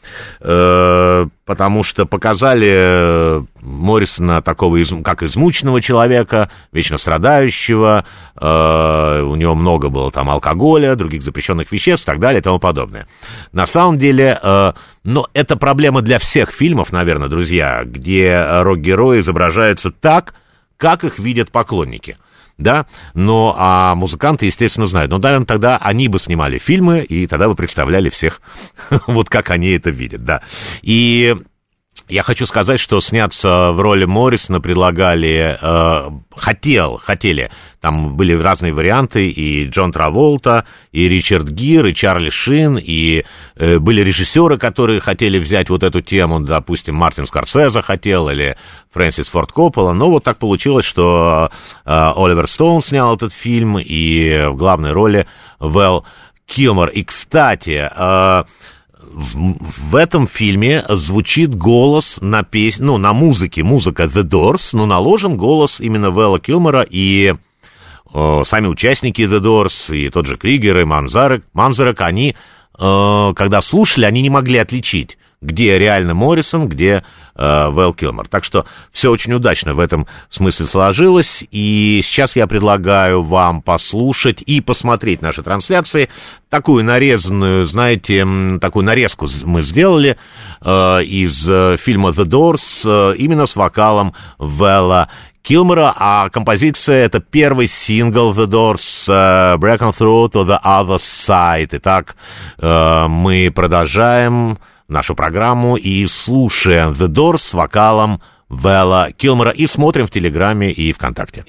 Потому что показали Моррисона такого, как измученного человека, вечно страдающего, у него много было там алкоголя, других запрещенных веществ и так далее и тому подобное. На самом деле, но это проблема для всех фильмов, наверное, друзья, где рок-герои изображаются так, как их видят поклонники. Да, но а музыканты, естественно, знают. Но, наверное, тогда они бы снимали фильмы, и тогда бы представляли всех, вот как они это видят, да. И я хочу сказать, что сняться в роли Моррисона предлагали, э, хотел, хотели, там были разные варианты, и Джон Траволта, и Ричард Гир, и Чарли Шин, и э, были режиссеры, которые хотели взять вот эту тему, допустим, Мартин Скорсезе хотел, или Фрэнсис Форд Коппола, но вот так получилось, что э, Оливер Стоун снял этот фильм, и в главной роли Вэл Килмер. И, кстати, э, в, в этом фильме звучит голос на песне, ну, на музыке, музыка The Doors, но наложен голос именно Вэлла Килмера, и э, сами участники The Doors, и тот же Кригер, и Манзарек, Манзарек, они, э, когда слушали, они не могли отличить, где реально Моррисон, где э, Вэл Килмер. Так что все очень удачно в этом смысле сложилось. И сейчас я предлагаю вам послушать и посмотреть наши трансляции. Такую нарезанную, знаете, такую нарезку мы сделали э, из э, фильма The Doors э, именно с вокалом Вэлла Килмера, а композиция — это первый сингл The Doors, uh, Breaking Through to the Other Side. Итак, uh, мы продолжаем нашу программу и слушаем The Doors с вокалом Вэлла Килмера и смотрим в Телеграме и ВКонтакте.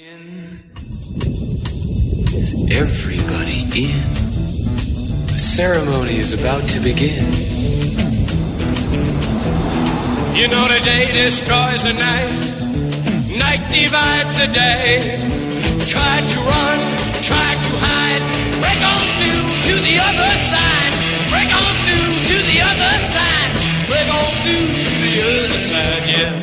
Everybody in. The ceremony is about to begin. You know the day destroys the night. Night divides the day. Try to run, try to hide. Break on through to the other side. Break on through to the other side. Break on through to the other side, yeah.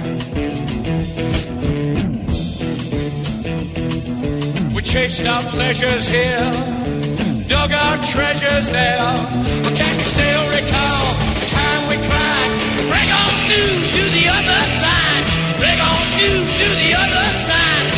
We chased our pleasures here, dug our treasures there. But can you still recall the time we cried? Break on through to the other side. Break on through to the other side.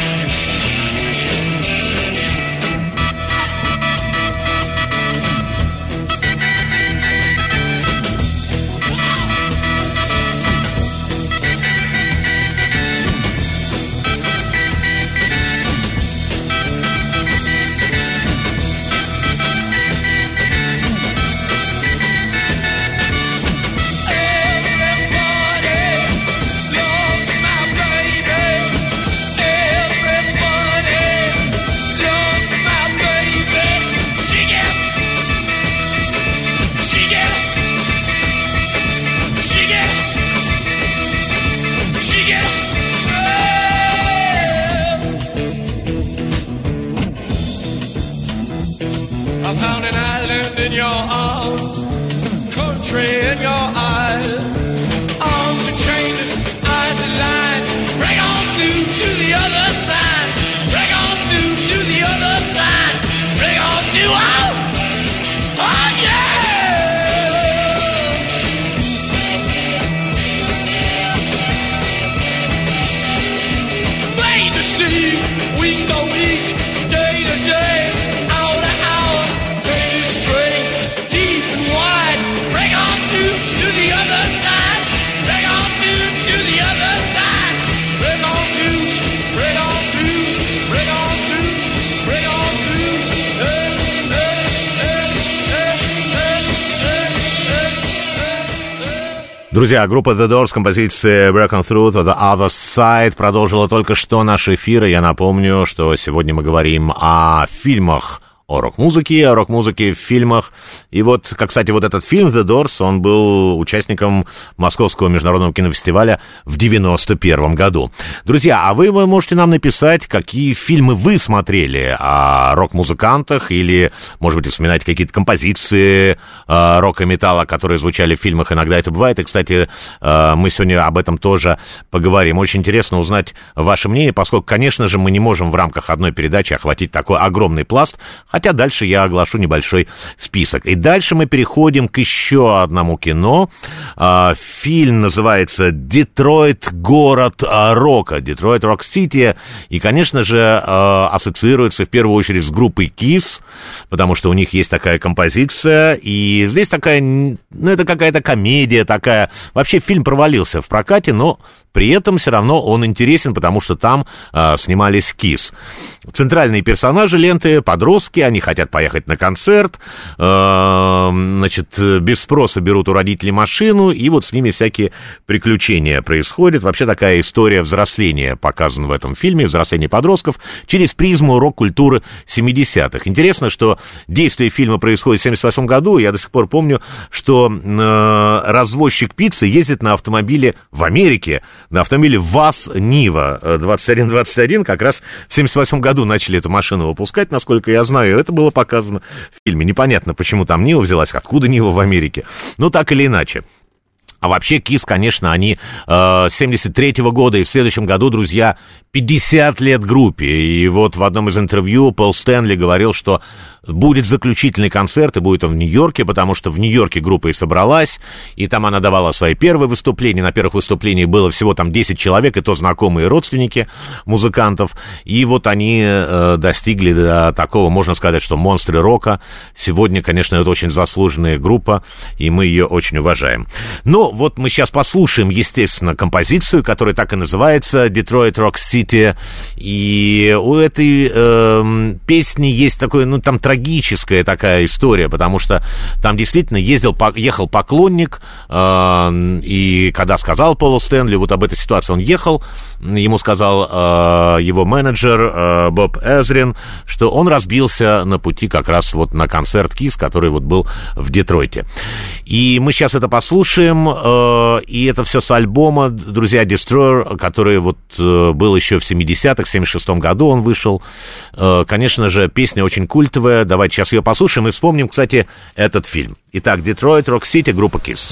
In your eyes, arms are chainless, eyes are lined. Break on through to the other side. Break on through to the other side. Break on through, oh, oh yeah. Made to see, week to week, day to day, hour to hour, day straight, deep and wide. Break on through to the other side. Break on through to the other side. Break on through, break on through, break on through, break on through. Hey, hey, hey, hey, hey, hey, hey, hey. Друзья, группа The Doors, композиция Breaking Through to the Other Side продолжила только что наш эфир. И я напомню, что сегодня мы говорим о фильмах, о рок-музыке, о рок-музыке в фильмах. И вот, как, кстати, вот этот фильм «The Doors», он был участником Московского международного кинофестиваля в девяносто первом году. Друзья, а вы, вы можете нам написать, какие фильмы вы смотрели о рок-музыкантах, или, может быть, вспоминаете какие-то композиции э, рока и металла, которые звучали в фильмах, иногда это бывает. И, кстати, э, мы сегодня об этом тоже поговорим. Очень интересно узнать ваше мнение, поскольку, конечно же, мы не можем в рамках одной передачи охватить такой огромный пласт. Хотя дальше я оглашу небольшой список. И дальше мы переходим к еще одному кино. Фильм называется «Детройт. Город рока». «Детройт Рок Сити». И, конечно же, ассоциируется в первую очередь с группой Kiss, потому что у них есть такая композиция. И здесь такая, ну, это какая-то комедия такая. Вообще фильм провалился в прокате, но при этом все равно он интересен, потому что там а, снимались Kiss. Центральные персонажи ленты — подростки, они хотят поехать на концерт, э, значит, без спроса берут у родителей машину, и вот с ними всякие приключения происходят. Вообще такая история взросления показана в этом фильме, взросления подростков, через призму рок-культуры семидесятых. Интересно, что действие фильма происходит в семьдесят восьмом году, я до сих пор помню, что э, развозчик пиццы ездит на автомобиле в Америке, на автомобиле ВАЗ Нива двадцать один двадцать один, как раз в семьдесят восьмом году начали эту машину выпускать, насколько я знаю, и это было показано в фильме. Непонятно, почему там Нива взялась, откуда Нива в Америке. Ну, так или иначе. А вообще, Кис, конечно, они э, семьдесят третьего года, и в следующем году, друзья, пятьдесят лет группе. И вот в одном из интервью Пол Стэнли говорил, что будет заключительный концерт, и будет он в Нью-Йорке, потому что в Нью-Йорке группа и собралась, и там она давала свои первые выступления. На первых выступлениях было всего там десять человек, и то знакомые родственники музыкантов. И вот они э, достигли до такого, можно сказать, что монстры рока. Сегодня, конечно, это очень заслуженная группа, и мы ее очень уважаем. Но вот мы сейчас послушаем, естественно, композицию, которая так и называется «Detroit Rock City». И у этой э, песни есть такое, ну, там трагическая такая история, потому что там действительно ездил, ехал поклонник, э, и когда сказал Полу Стэнли вот об этой ситуации, он ехал, ему сказал э, его менеджер э, Боб Эзрин, что он разбился на пути как раз вот на концерт Кис, который вот был в Детройте. И мы сейчас это послушаем, э, и это все с альбома, друзья, Destroyer, который вот э, был еще в семидесятых, в семьдесят шестом году он вышел. Э, конечно же, песня очень культовая. Давайте сейчас ее послушаем и вспомним, кстати, этот фильм. Итак, Detroit Rock City, группа Kiss.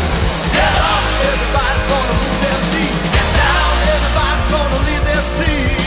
Everybody's gonna move their feet. Get down, everybody's gonna leave their seat.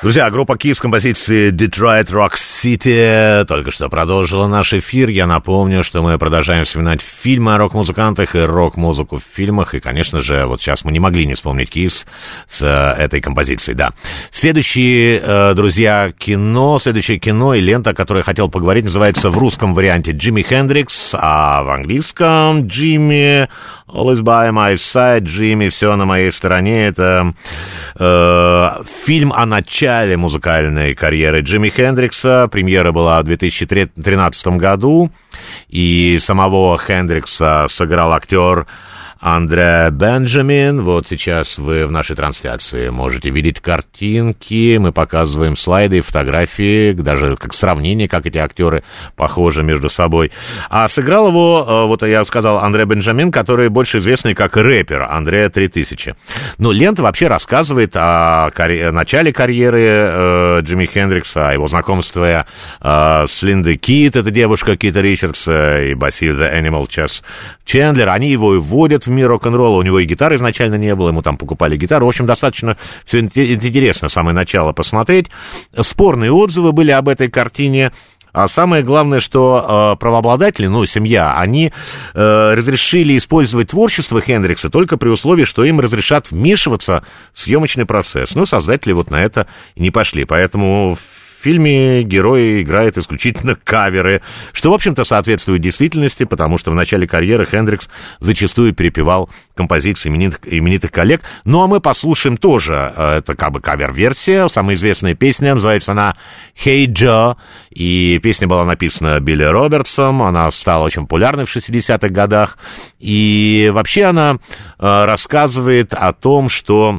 Друзья, группа Kiss с композицией Detroit Rock City только что продолжила наш эфир. Я напомню, что мы продолжаем вспоминать фильмы о рок-музыкантах и рок-музыку в фильмах. И, конечно же, вот сейчас мы не могли не вспомнить Kiss с э, этой композицией, да. Следующие, э, друзья, кино, следующее кино и лента, о которой я хотел поговорить, называется в русском варианте «Джимми Хендрикс», а в английском «Джимми Always by my side», «Джимми, все на моей стороне». Это э, фильм о начале музыкальной карьеры Джимми Хендрикса. Премьера была в две тысячи тринадцатом году, и самого Хендрикса сыграл актер Андре Бенджамин. Вот сейчас вы в нашей трансляции можете видеть картинки, мы показываем слайды и фотографии, даже как сравнение, как эти актеры похожи между собой. А сыграл его, вот я сказал, Андре Бенджамин, который больше известный как рэпер Андре три тысячи. Но лента вообще рассказывает о карь... начале карьеры э, Джимми Хендрикса, о его знакомстве э, с Линдой Кит, это девушка Кита Ричардса, и басист The Animal Чес Чендлер. Они его и вводят в мир рок-н-ролла. У него и гитары изначально не было, ему там покупали гитару. В общем, достаточно все интересно, самое начало посмотреть. Спорные отзывы были об этой картине. А самое главное, что э, правообладатели, ну, семья, они э, разрешили использовать творчество Хендрикса только при условии, что им разрешат вмешиваться в съемочный процесс. Ну, создатели вот на это не пошли. Поэтому в фильме герой играет исключительно каверы, что, в общем-то, соответствует действительности, потому что в начале карьеры Хендрикс зачастую перепевал композиции именитых, именитых коллег. Ну, а мы послушаем тоже, это как бы кавер-версия, самая известная песня, называется она «Hey Joe», и песня была написана Билли Робертсом, она стала очень популярной в шестидесятых годах, и вообще она э, рассказывает о том, что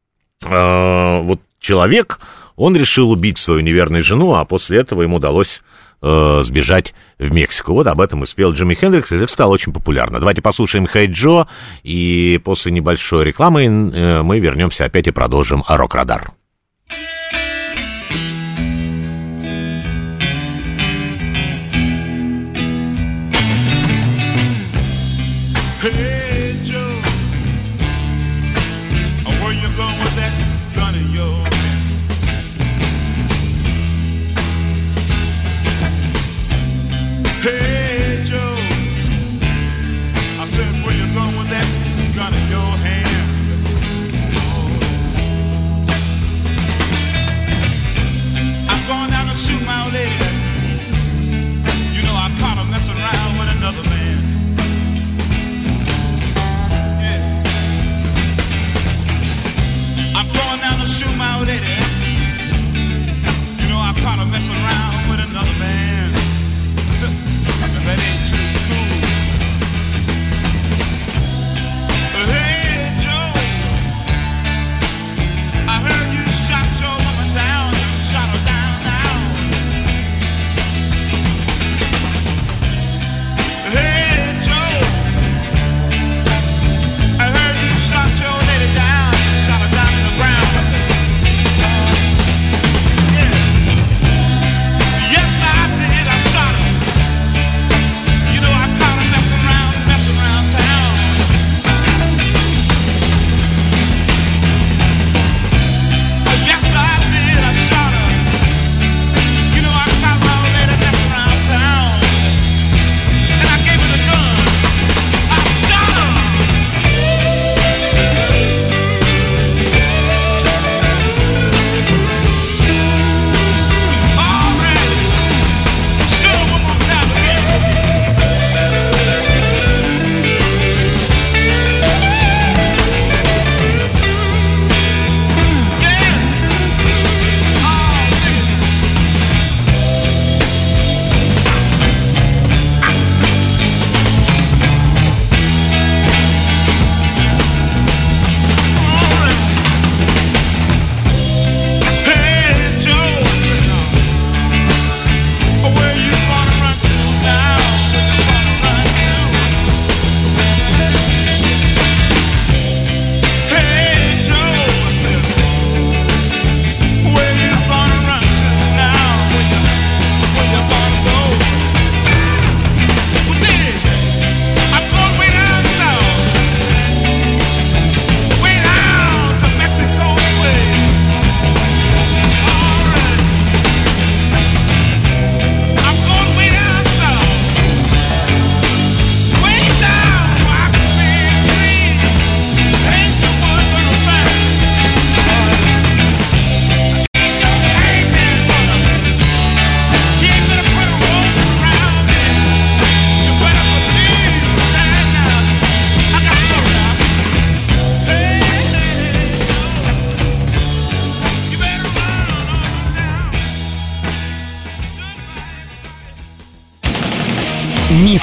э, вот человек... Он решил убить свою неверную жену, а после этого ему удалось э, сбежать в Мексику. Вот об этом и спел Джимми Хендрикс, и это стало очень популярно. Давайте послушаем «Hey Joe», и после небольшой рекламы э, мы вернемся опять и продолжим «Рок-Радар».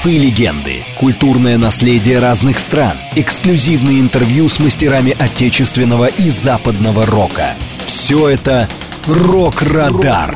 Мифы и легенды, культурное наследие разных стран, эксклюзивные интервью с мастерами отечественного и западного рока. Все это «Рок-Радар».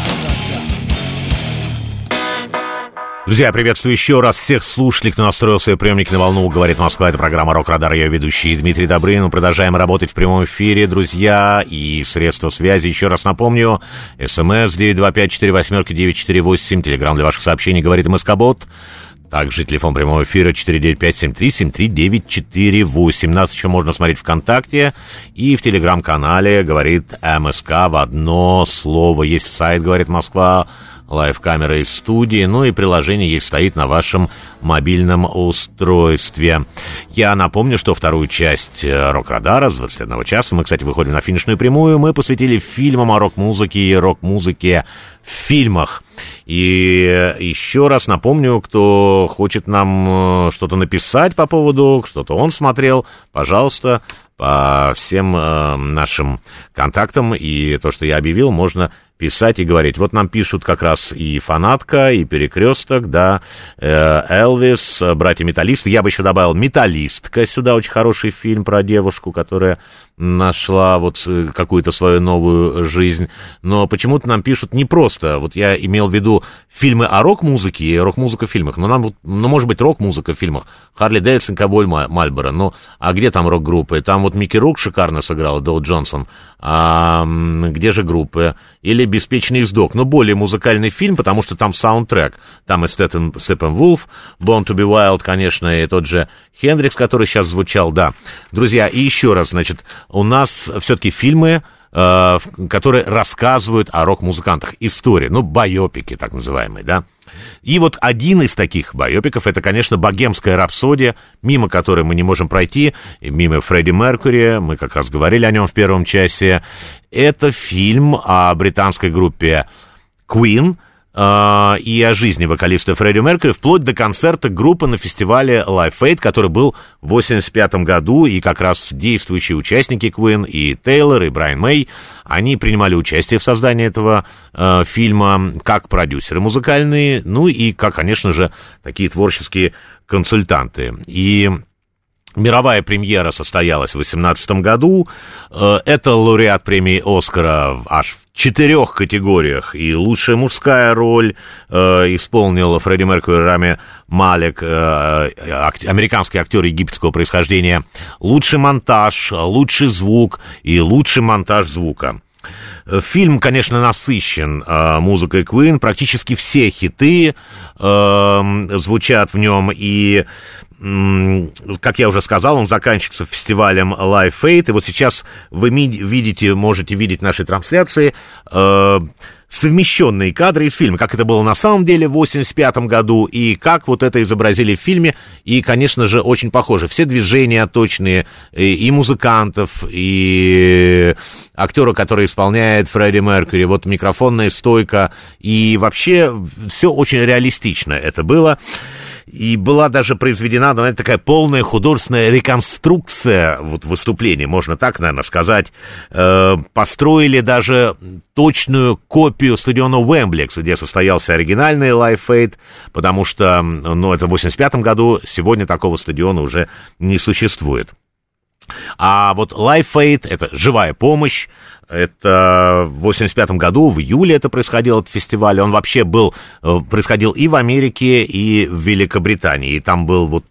Друзья, приветствую еще раз всех слушателей, кто настроил свои приемники на волну. Говорит Москва, это программа «Рок-Радар». Я ведущий Дмитрий Добрынин. Мы продолжаем работать в прямом эфире, друзья. И средства связи, еще раз напомню. СМС девять два пять четыре восемь девять четыре восемь. Телеграм для ваших сообщений, говорит МСК-бот. Также телефон прямого эфира четыре девять пять семь три семь три девять четыре восемь. Нас еще можно смотреть ВКонтакте и в Телеграм-канале, говорит МСК, в одно слово. Есть сайт, говорит Москва, лайв-камера из студии, ну и приложение есть, стоит на вашем мобильном устройстве. Я напомню, что вторую часть «Рок-Радара» с двадцати одного часа, мы, кстати, выходим на финишную прямую, мы посвятили фильмам о рок-музыке и рок-музыке в фильмах. И еще раз напомню, кто хочет нам что-то написать по поводу, что-то он смотрел, пожалуйста, по всем э, нашим контактам, и то, что я объявил, можно писать и говорить. Вот нам пишут как раз и «Фанатка», и «Перекресток», да, э, «Элвис», «Братья-металлисты». Я бы еще добавил «Металлистка» сюда, очень хороший фильм про девушку, которая нашла вот какую-то свою новую жизнь. Но почему-то нам пишут не просто, вот я имел в виду фильмы о рок-музыке и рок-музыка в фильмах, но нам, ну, может быть, рок-музыка в фильмах, Харли Дэвидсон, Ковбой Мальборо, но а где там рок-группы? Там вот Микки Рук шикарно сыграл, Доу Джонсон, а где же группы? Или «Беспечный ездок», но более музыкальный фильм, потому что там саундтрек, там и Степпенвулф, Born to be Wild, конечно, и тот же Хендрикс, который сейчас звучал, да. Друзья, и еще раз, значит, у нас все-таки фильмы, э, которые рассказывают о рок-музыкантах, истории, ну, байопики так называемые, да. И вот один из таких байопиков, это, конечно, «Богемская рапсодия», мимо которой мы не можем пройти, мимо Фредди Меркьюри, мы как раз говорили о нем в первом часе. Это фильм о британской группе Queen, и о жизни вокалиста Фредди Меркьюри, вплоть до концерта группы на фестивале Live Aid, который был в восемьдесят пятом году, и как раз действующие участники Queen, и Тейлор, и Брайан Мэй, они принимали участие в создании этого э, фильма как продюсеры музыкальные, ну и как, конечно же, такие творческие консультанты. И мировая премьера состоялась в две тысячи восемнадцатом году. Это лауреат премии «Оскара» аж в четырех категориях. И лучшая мужская роль э, исполнил Фредди Меркьюри Рами Малек, э, ак- американский актер египетского происхождения. Лучший монтаж, лучший звук и лучший монтаж звука. Фильм, конечно, насыщен э, музыкой Queen. Практически все хиты э, звучат в нем. И, э, как я уже сказал, он заканчивается фестивалем Live Aid. И вот сейчас вы ми- видите, можете видеть в нашей трансляции э, совмещенные кадры из фильма, как это было на самом деле в восемьдесят пятом году, и как вот это изобразили в фильме, и, конечно же, очень похоже. Все движения точные, и, и музыкантов, и актера, который исполняет Фредди Меркьюри, вот микрофонная стойка, и вообще все очень реалистично это было. И была даже произведена, наверное, такая полная художественная реконструкция вот выступления, можно так, наверное, сказать. Э, построили даже точную копию стадиона Уэмбли, где состоялся оригинальный Live Aid, потому что, ну, это в восемьдесят пятом году, сегодня такого стадиона уже не существует. А вот Live Aid — это живая помощь. Это в восемьдесят пятом году, в июле это происходило, этот фестиваль. Он вообще был, происходил и в Америке, и в Великобритании. И там был вот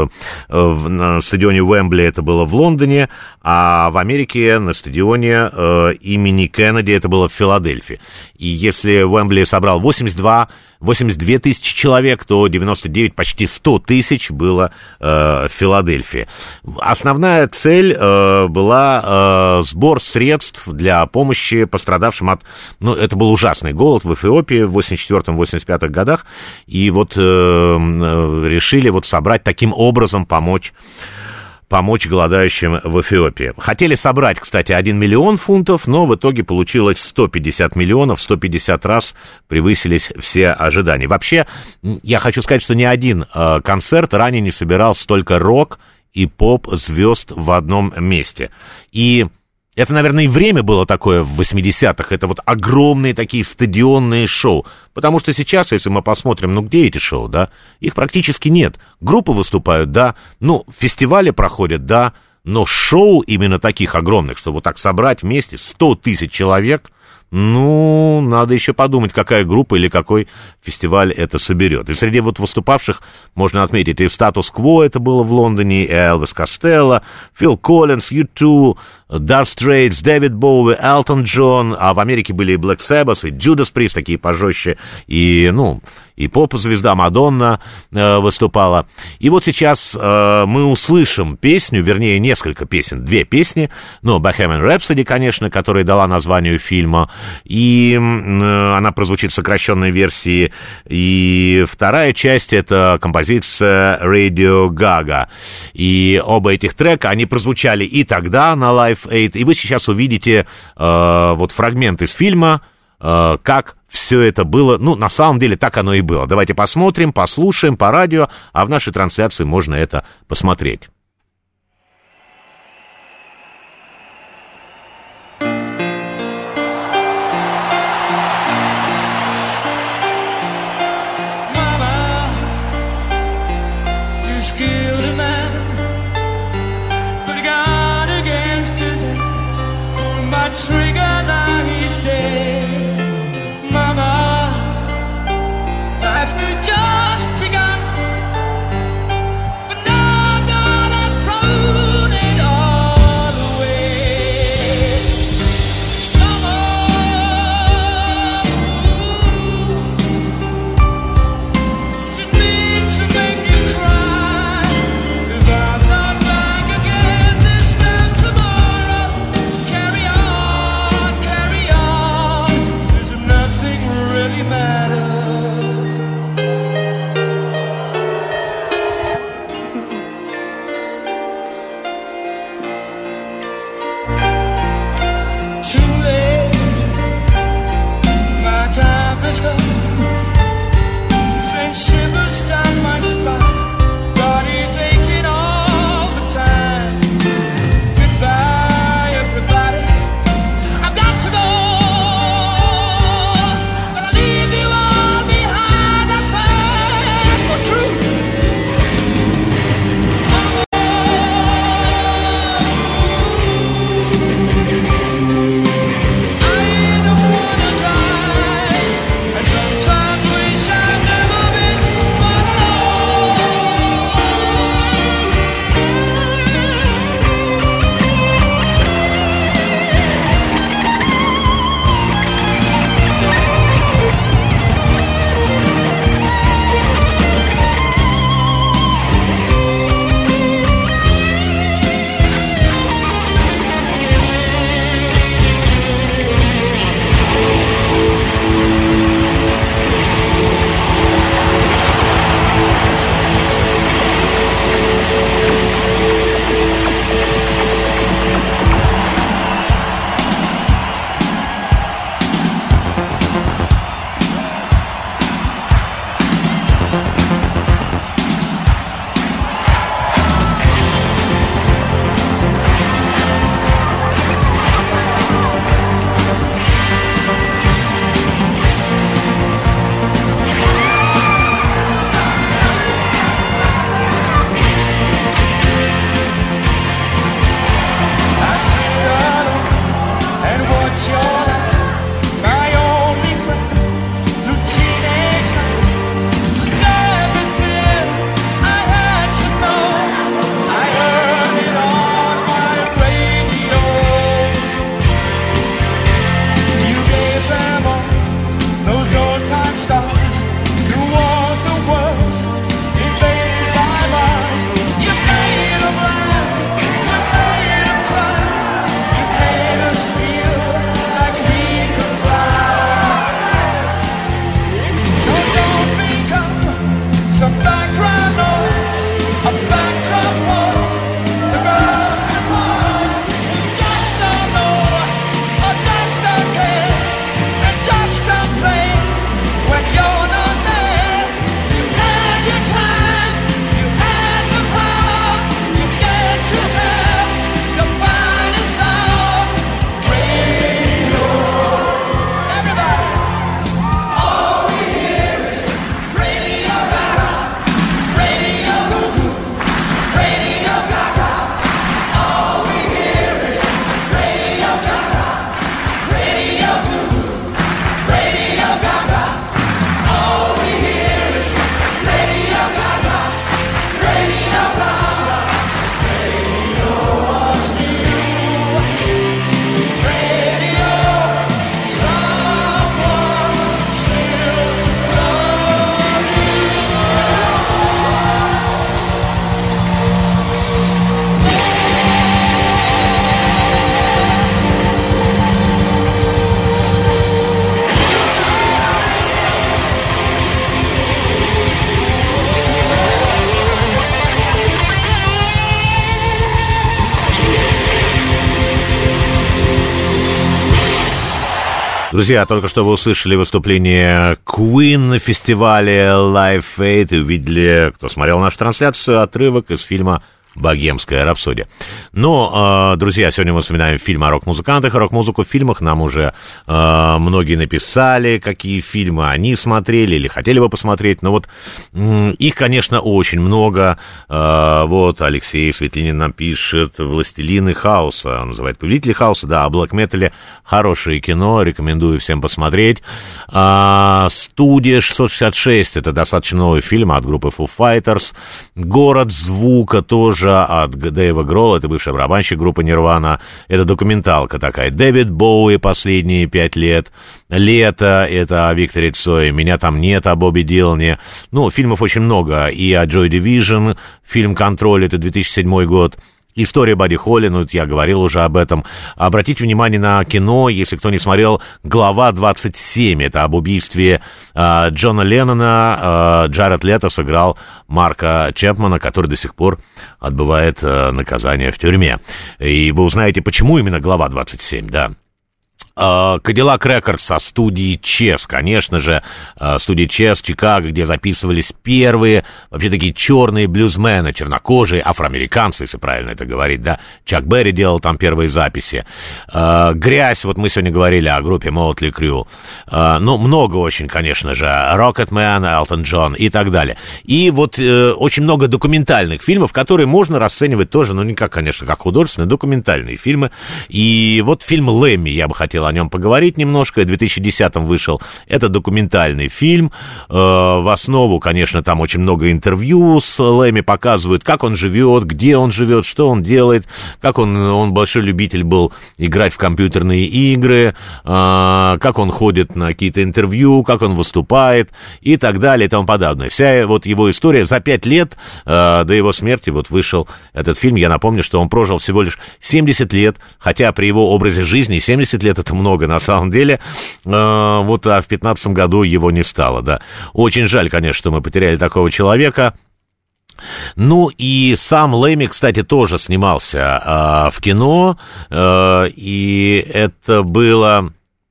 на стадионе Уэмбли, это было в Лондоне, а в Америке на стадионе имени Кеннеди это было в Филадельфии. И если Уэмбли собрал восемьдесят два восемьдесят две тысячи человек, то девяносто девять, почти сто тысяч было э, в Филадельфии. Основная цель э, была э, сбор средств для помощи пострадавшим от... Ну, это был ужасный голод в Эфиопии в восемьдесят четвёртом — восемьдесят пятом годах, и вот э, решили вот собрать таким образом, помочь... помочь голодающим в Эфиопии. Хотели собрать, кстати, один миллион фунтов, но в итоге получилось сто пятьдесят миллионов, сто пятьдесят раз превысились все ожидания. Вообще, я хочу сказать, что ни один э, концерт ранее не собирал столько рок и поп-звезд в одном месте. И Это, наверное, и время было такое в восьмидесятых. Это вот огромные такие стадионные шоу. Потому что сейчас, если мы посмотрим, ну где эти шоу, да? Их практически нет. Группы выступают, да. Ну, фестивали проходят, да. Но шоу именно таких огромных, что вот так собрать вместе сто тысяч человек, ну, надо еще подумать, какая группа или какой фестиваль это соберет. И среди вот выступавших можно отметить и «Статус-кво», это было в Лондоне, и Элвис Костелло, Фил Коллинз, ю ту, Dire Straits, Дэвид Боуи, Элтон Джон, а в Америке были и Black Sabbath, и Judas Priest, такие пожестче, и, ну, и поп-звезда Мадонна э, выступала. И вот сейчас э, мы услышим песню, вернее, несколько песен, две песни, ну, Bohemian Rhapsody, конечно, которая дала названию фильма, и э, она прозвучит в сокращенной версии, и вторая часть — это композиция Radio Gaga. И оба этих трека, они прозвучали и тогда на Live Aid, и вы сейчас увидите э, вот фрагмент из фильма, э, как все это было. Ну, на самом деле, так оно и было. Давайте посмотрим, послушаем по радио, а в нашей трансляции можно это посмотреть. Trigger, now he's dead. Mama, life had just begun, but now I'm gonna throw it all away. Mama, didn't mean to make you cry. If I'm not back again this time tomorrow, carry on. Друзья, только что вы услышали выступление Queen на фестивале Live Aid и увидели, кто смотрел нашу трансляцию, отрывок из фильма «Богемская рапсодия». Но, э, друзья, сегодня мы вспоминаем фильм о рок-музыкантах. Рок-музыку в фильмах нам уже э, многие написали, какие фильмы они смотрели или хотели бы посмотреть. Но вот э, их, конечно, очень много. Э, вот Алексей Светлинин нам пишет «Властелины хаоса». Он называет «Повелители хаоса». Да, о блэк-метале хорошее кино, рекомендую всем посмотреть. Э, «Студия шестьсот шестьдесят шесть» — это достаточно новый фильм от группы Foo Fighters. «Город звука» тоже от Дэйва Гролла, это бывший барабанщик группы Нирвана. Это документалка такая. Дэвид Боуи последние пять лет. «Лето» — это о Викторе Цое. «Меня там нет» о Бобби Дилане. Ну, фильмов очень много. И о Joy Division, фильм «Контроль», это две тысячи седьмой год. История Бадди Холли, ну, я говорил уже об этом. Обратите внимание на кино, если кто не смотрел, «Глава двадцать семь». Это об убийстве э, Джона Леннона. Э, Джаред Лето сыграл Марка Чепмана, который до сих пор отбывает э, наказание в тюрьме. И вы узнаете, почему именно «Глава двадцать семь», да. Cadillac Records со студии Чес, конечно же, студия Чес, Чикаго, где записывались первые, вообще такие черные блюзмены, чернокожие, афроамериканцы, если правильно это говорить, да, Чак Берри делал там первые записи. Грязь, вот мы сегодня говорили о группе Motley Crue, ну, много очень, конечно же, Rocketman, Элтон Джон и так далее. И вот очень много документальных фильмов, которые можно расценивать тоже, ну, не как, конечно, как художественные, документальные фильмы. И вот фильм «Лэмми», я бы хотел о нем поговорить немножко. В две тысячи десятом вышел. Это документальный фильм. Э, в основу, конечно, там очень много интервью с Лэмми, показывают, как он живет, где он живет, что он делает, как он, он большой любитель был играть в компьютерные игры, э, как он ходит на какие-то интервью, как он выступает и так далее и тому подобное. Вся вот его история за пять лет э, до его смерти вот вышел этот фильм. Я напомню, что он прожил всего лишь семьдесят лет, хотя при его образе жизни семьдесят лет это много на самом деле. Э, вот, а в пятнадцатом году его не стало, да. Очень жаль, конечно, что мы потеряли такого человека. Ну, и сам Лэмми, кстати, тоже снимался э, в кино, э, и это было...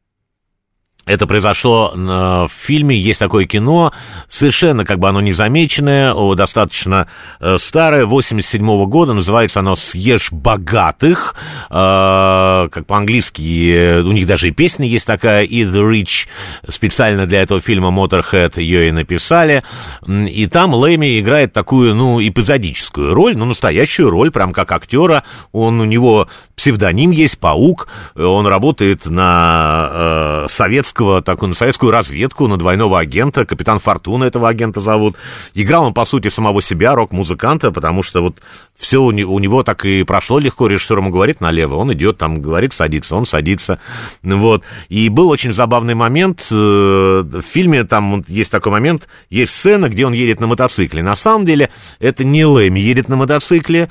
Это произошло в фильме, есть такое кино, совершенно как бы оно незамеченное, достаточно старое, восемьдесят седьмого года, называется оно «Съешь богатых», как по-английски, у них даже и песня есть такая, «Eat the Rich», специально для этого фильма Motorhead ее и написали, и там Лэмми играет такую, ну, эпизодическую роль, ну, настоящую роль, прям как актера, он, у него псевдоним есть, Паук, он работает на э, советском такую, на советскую разведку, на двойного агента, капитан Фортуна этого агента зовут. Играл он, по сути, самого себя, рок-музыканта, потому что вот все у, не, у него так и прошло легко, режиссер ему говорит налево, он идет, там говорит садиться, он садится, вот. И был очень забавный момент, в фильме там есть такой момент, есть сцена, где он едет на мотоцикле. На самом деле, это не Лэмми едет на мотоцикле,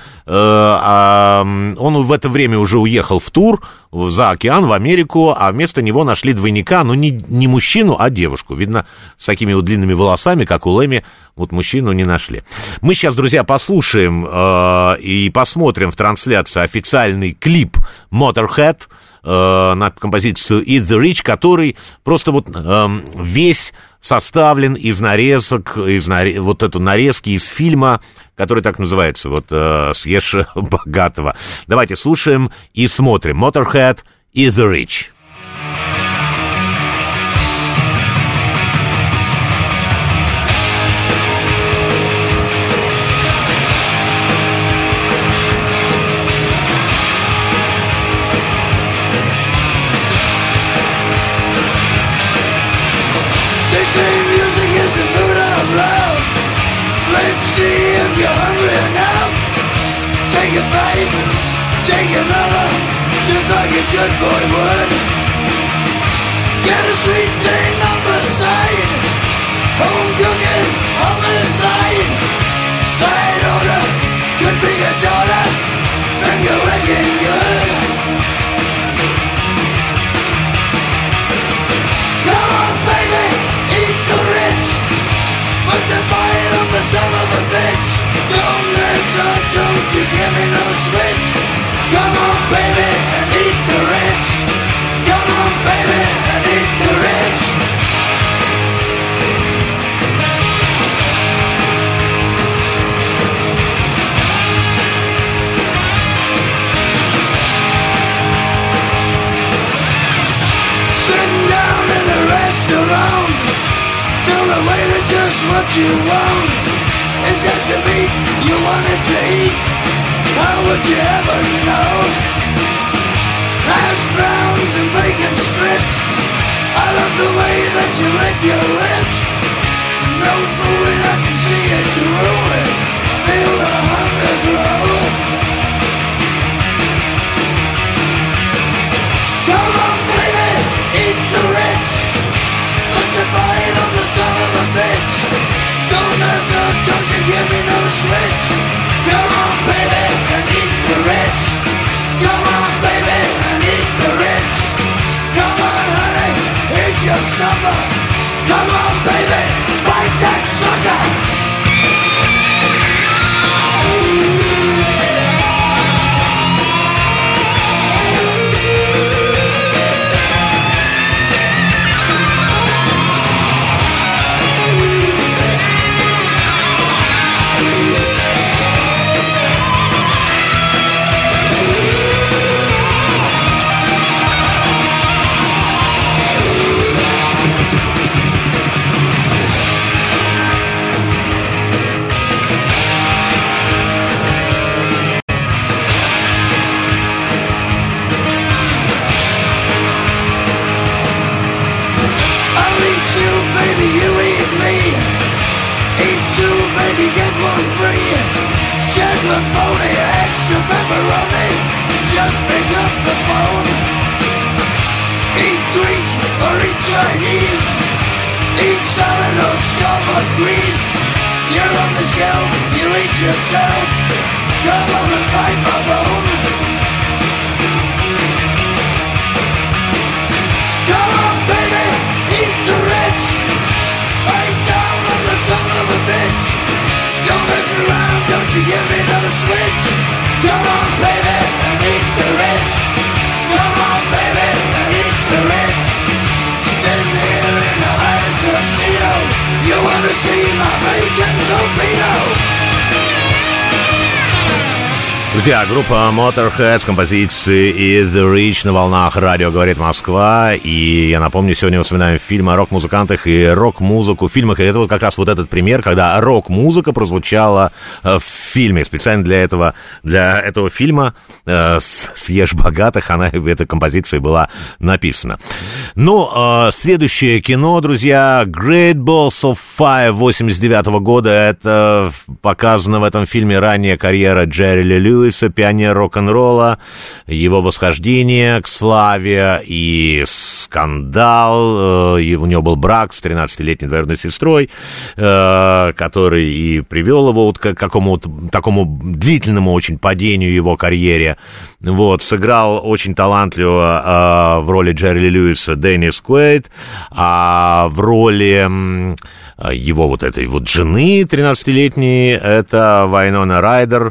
а он в это время уже уехал в тур, за океан, в Америку, а вместо него нашли двойника, но не, не мужчину, а девушку. Видно, с такими вот длинными волосами, как у Лэмми, вот мужчину не нашли. Мы сейчас, друзья, послушаем э, и посмотрим в трансляции официальный клип Motorhead э, на композицию «Eat the Rich», который просто вот э, весь составлен из нарезок, из наре... вот эту нарезки из фильма, который так называется, вот э, «Съешь богатого». Давайте слушаем и смотрим. Motorhead, «Eat the Rich». You're hungry now, take a bite, take another, just like a good boy would. Get a sweet thing on the side, home cooking on the side. Side order, could be a daughter, and you're looking good. Come on baby, eat the rich, but the bite of the son of a bitch. Don't listen, don't you give me no switch. Come on, baby, and eat the rich. Come on, baby, and eat the waiter just what you want? Is that the meat you wanted to eat? How would you ever know? Hash browns and bacon strips. I love the way that you lick your lips. No fooling, I can see it drooling. Feel the hunger grow. Come on, baby, eat the rich. Put the bite on the son of a bitch. Don't mess up, don't you give me no switch. Come on, baby, and eat the rich. Come on, baby, and eat the rich. Come on, honey, here's your supper. Come on, baby, fight that sucker. Pony, extra pepperoni, just pick up the phone. Eat Greek or eat Chinese, eat salad or scarlet grease. You're on the shelf, you eat yourself. Come on and bite my bone. Come on, baby, eat the rich. Bite down on the son of a bitch. Don't mess around, don't you give me no switch. Come on, baby, and eat the rich. Come on, baby, and eat the rich. Sitting here in a high tuxedo. You wanna see my bacon torpedo? Друзья, группа Motorhead с композицией The Rich на волнах радио «Говорит Москва». И я напомню, сегодня вспоминаем фильмы о рок-музыкантах и рок-музыку в фильмах. И это вот как раз вот этот пример, когда рок-музыка прозвучала в фильме. Специально для этого, для этого фильма «Съешь богатых» она в этой композиции была написана. Ну, следующее кино, друзья, Great Balls of Fire восемьдесят девятого года. Это показана в этом фильме ранняя карьера Джерри Ли Льюиса, пионер рок-н-ролла, его восхождение к славе и скандал. И у него был брак с тринадцатилетней двоюродной сестрой, который и привел его вот к какому-то такому длительному очень падению его карьере. Вот, сыграл очень талантливо в роли Джерри Ли Льюиса Деннис Куэйд, а в роли его вот этой вот жены тринадцатилетней это Вайнона Райдер,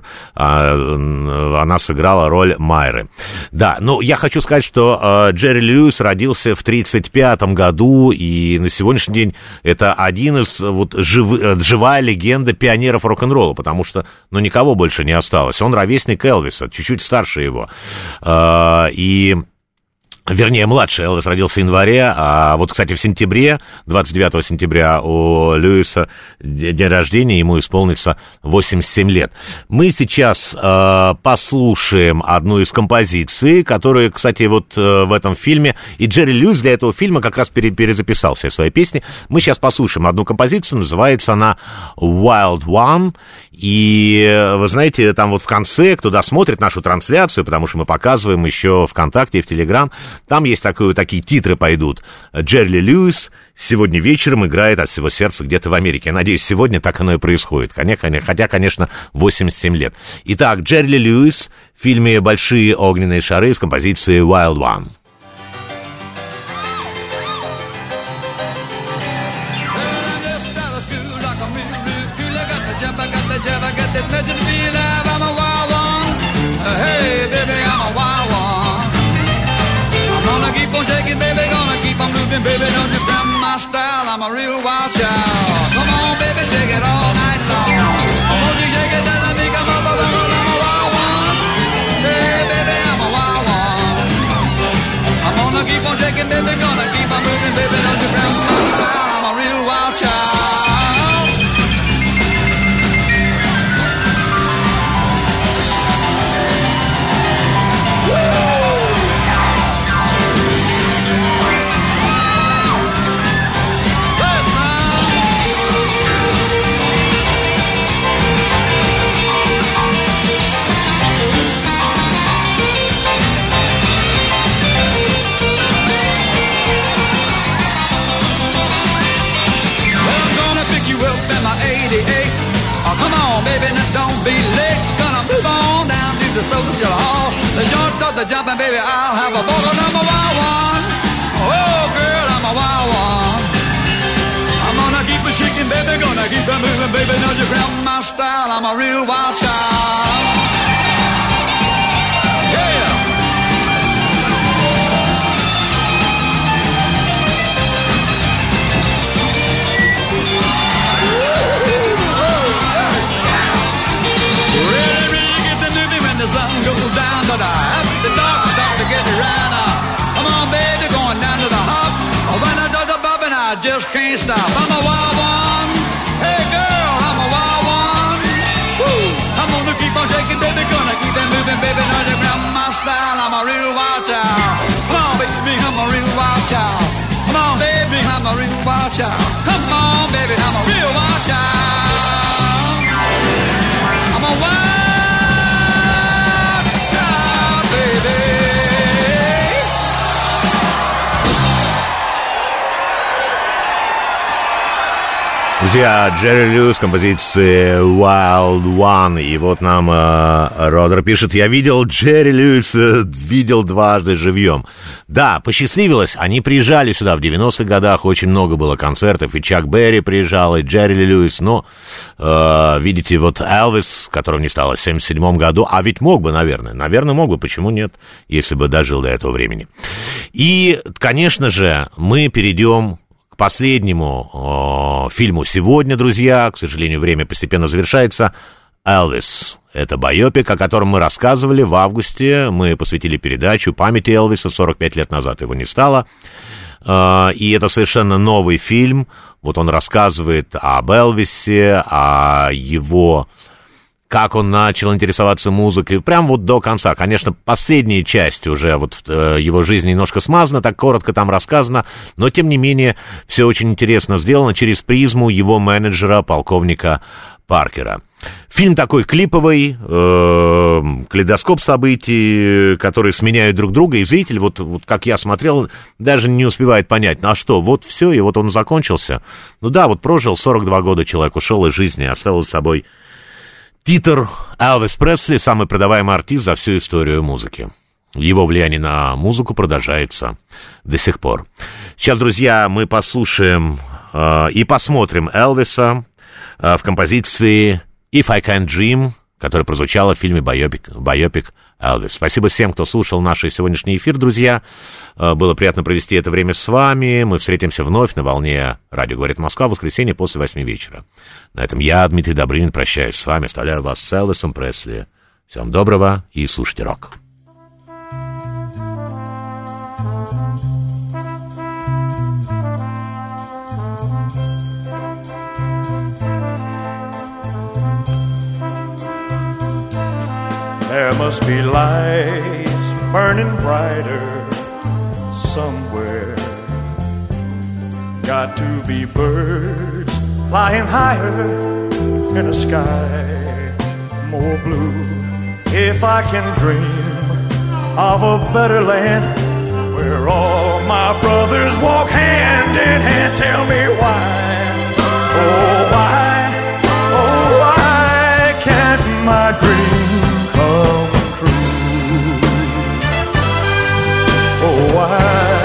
она сыграла роль Майры. Да, но я хочу сказать, что Джерри Ли Льюис родился в тридцать пятом году, и на сегодняшний день это один из, вот, жив, живая легенда пионеров рок-н-ролла, потому что, ну, никого больше не осталось. Он ровесник Элвиса, чуть-чуть старше его. И... Вернее, младший. Элвис родился в январе, а вот, кстати, в сентябре, двадцать девятого сентября у Льюиса день рождения, ему исполнится восемьдесят семь лет. Мы сейчас э, послушаем одну из композиций, которые, кстати, вот э, в этом фильме, и Джерри Льюис для этого фильма как раз пере, перезаписал все свои песни. Мы сейчас послушаем одну композицию, называется она Wild One, и вы знаете, там вот в конце, кто досмотрит нашу трансляцию, потому что мы показываем еще ВКонтакте и в Телеграм, там есть такое, такие титры пойдут. Джерри Ли Льюис сегодня вечером играет от всего сердца где-то в Америке. Я надеюсь, сегодня так оно и происходит. Хотя, конечно, восемьдесят семь лет. Итак, Джерри Ли Льюис в фильме «Большие огненные шары» с композицией Wild One. Baby, don't you come my style, I'm a real wild child. Come on, baby, shake it all night long. Won't you shake it, let me come up, I'm a wild one. Hey, baby, I'm a wild one. the social hall. The short cut, the jumping, baby, I'll have a ball, and I'm a wild one. Oh, girl, I'm a wild one. I'm gonna keep it shaking, baby, gonna keep it moving, baby. Know you grab my style, I'm a real wild child. Yeah. The sun goes down to the up, the dark start to get around. Uh, come on, baby, going down to the hop. Oh, when I do the bobbing, I just can't stop. I'm a wild one. Hey, girl, I'm a wild one. Woo! I'm gonna keep on shaking, baby, gonna keep on moving, baby. Know you grab my style, I'm a real wild child. Come on, baby, I'm a real wild child. Come on, baby, I'm a real wild child. Come on, baby, I'm a real wild child. I'm a wild. Друзья, Джерри Льюис, композиция Wild One. И вот нам э, Родер пишет: я видел Джерри Льюиса, видел дважды живьем. Да, посчастливилось, они приезжали сюда в девяностых годах, очень много было концертов, и Чак Берри приезжал, и Джерри Льюис, но, э, видите, вот Элвис, которого не стало в семьдесят седьмом году, а ведь мог бы, наверное, наверное, мог бы, почему нет, если бы дожил до этого времени. И, конечно же, мы перейдем к последнему э, фильму сегодня, друзья. К сожалению, время постепенно завершается. «Элвис». Это байопик, о котором мы рассказывали в августе. Мы посвятили передачу памяти Элвиса. сорок пять лет назад его не стало. Э, и это совершенно новый фильм. Вот он рассказывает об Элвисе, о его... как он начал интересоваться музыкой, прям вот до конца. Конечно, последняя часть уже вот э, его жизни немножко смазана, так коротко там рассказано, но, тем не менее, все очень интересно сделано через призму его менеджера, полковника Паркера. Фильм такой клиповый, э, калейдоскоп событий, которые сменяют друг друга, и зритель, вот, вот как я смотрел, даже не успевает понять, ну а что, вот все, и вот он закончился. Ну да, вот прожил сорок два года человек, ушел из жизни, оставил за собой титр Элвис Пресли, самый продаваемый артист за всю историю музыки. Его влияние на музыку продолжается до сих пор. Сейчас, друзья, мы послушаем э, и посмотрим Элвиса э, в композиции «If I Can't Dream», которая прозвучала в фильме «Байопик», «Байопик Элвис». Спасибо всем, кто слушал наш сегодняшний эфир, друзья. Э, было приятно провести это время с вами. Мы встретимся вновь на волне «Радио говорит Москва» в воскресенье после восьми вечера. На этом я, Дмитрий Добрынин, прощаюсь с вами, оставляю вас с Элвисом Пресли. Всем доброго и слушайте рок. There must be lights burning brighter somewhere. Got to be birds flying higher in a sky more blue. If I can dream of a better land where all my brothers walk hand in hand, tell me why, oh why, oh why can't my dream come true? Oh why?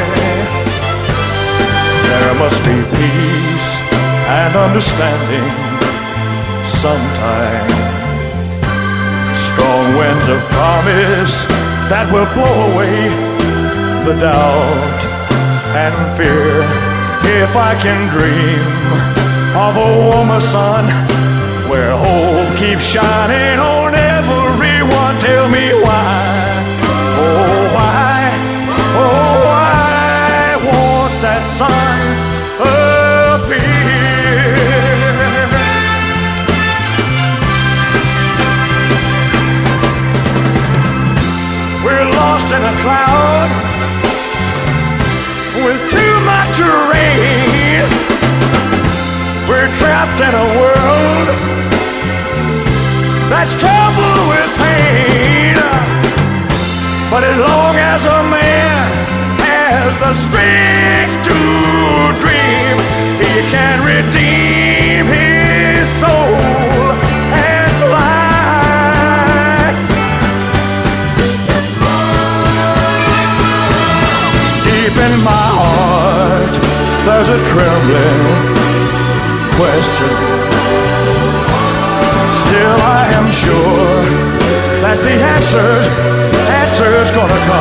There must be peace and understanding sometime. Strong winds of promise that will blow away the doubt and fear. If I can dream of a warmer sun where hope keeps shining on everyone, tell me why, oh why, oh why won't that sun appear? We're lost in a cloud with too much rain. We're trapped in a world that's troubled with pain. But as long as a man has the strength to dream, he can redeem his soul and fly. a trembling question. Still I am sure that the answers, answers gonna come.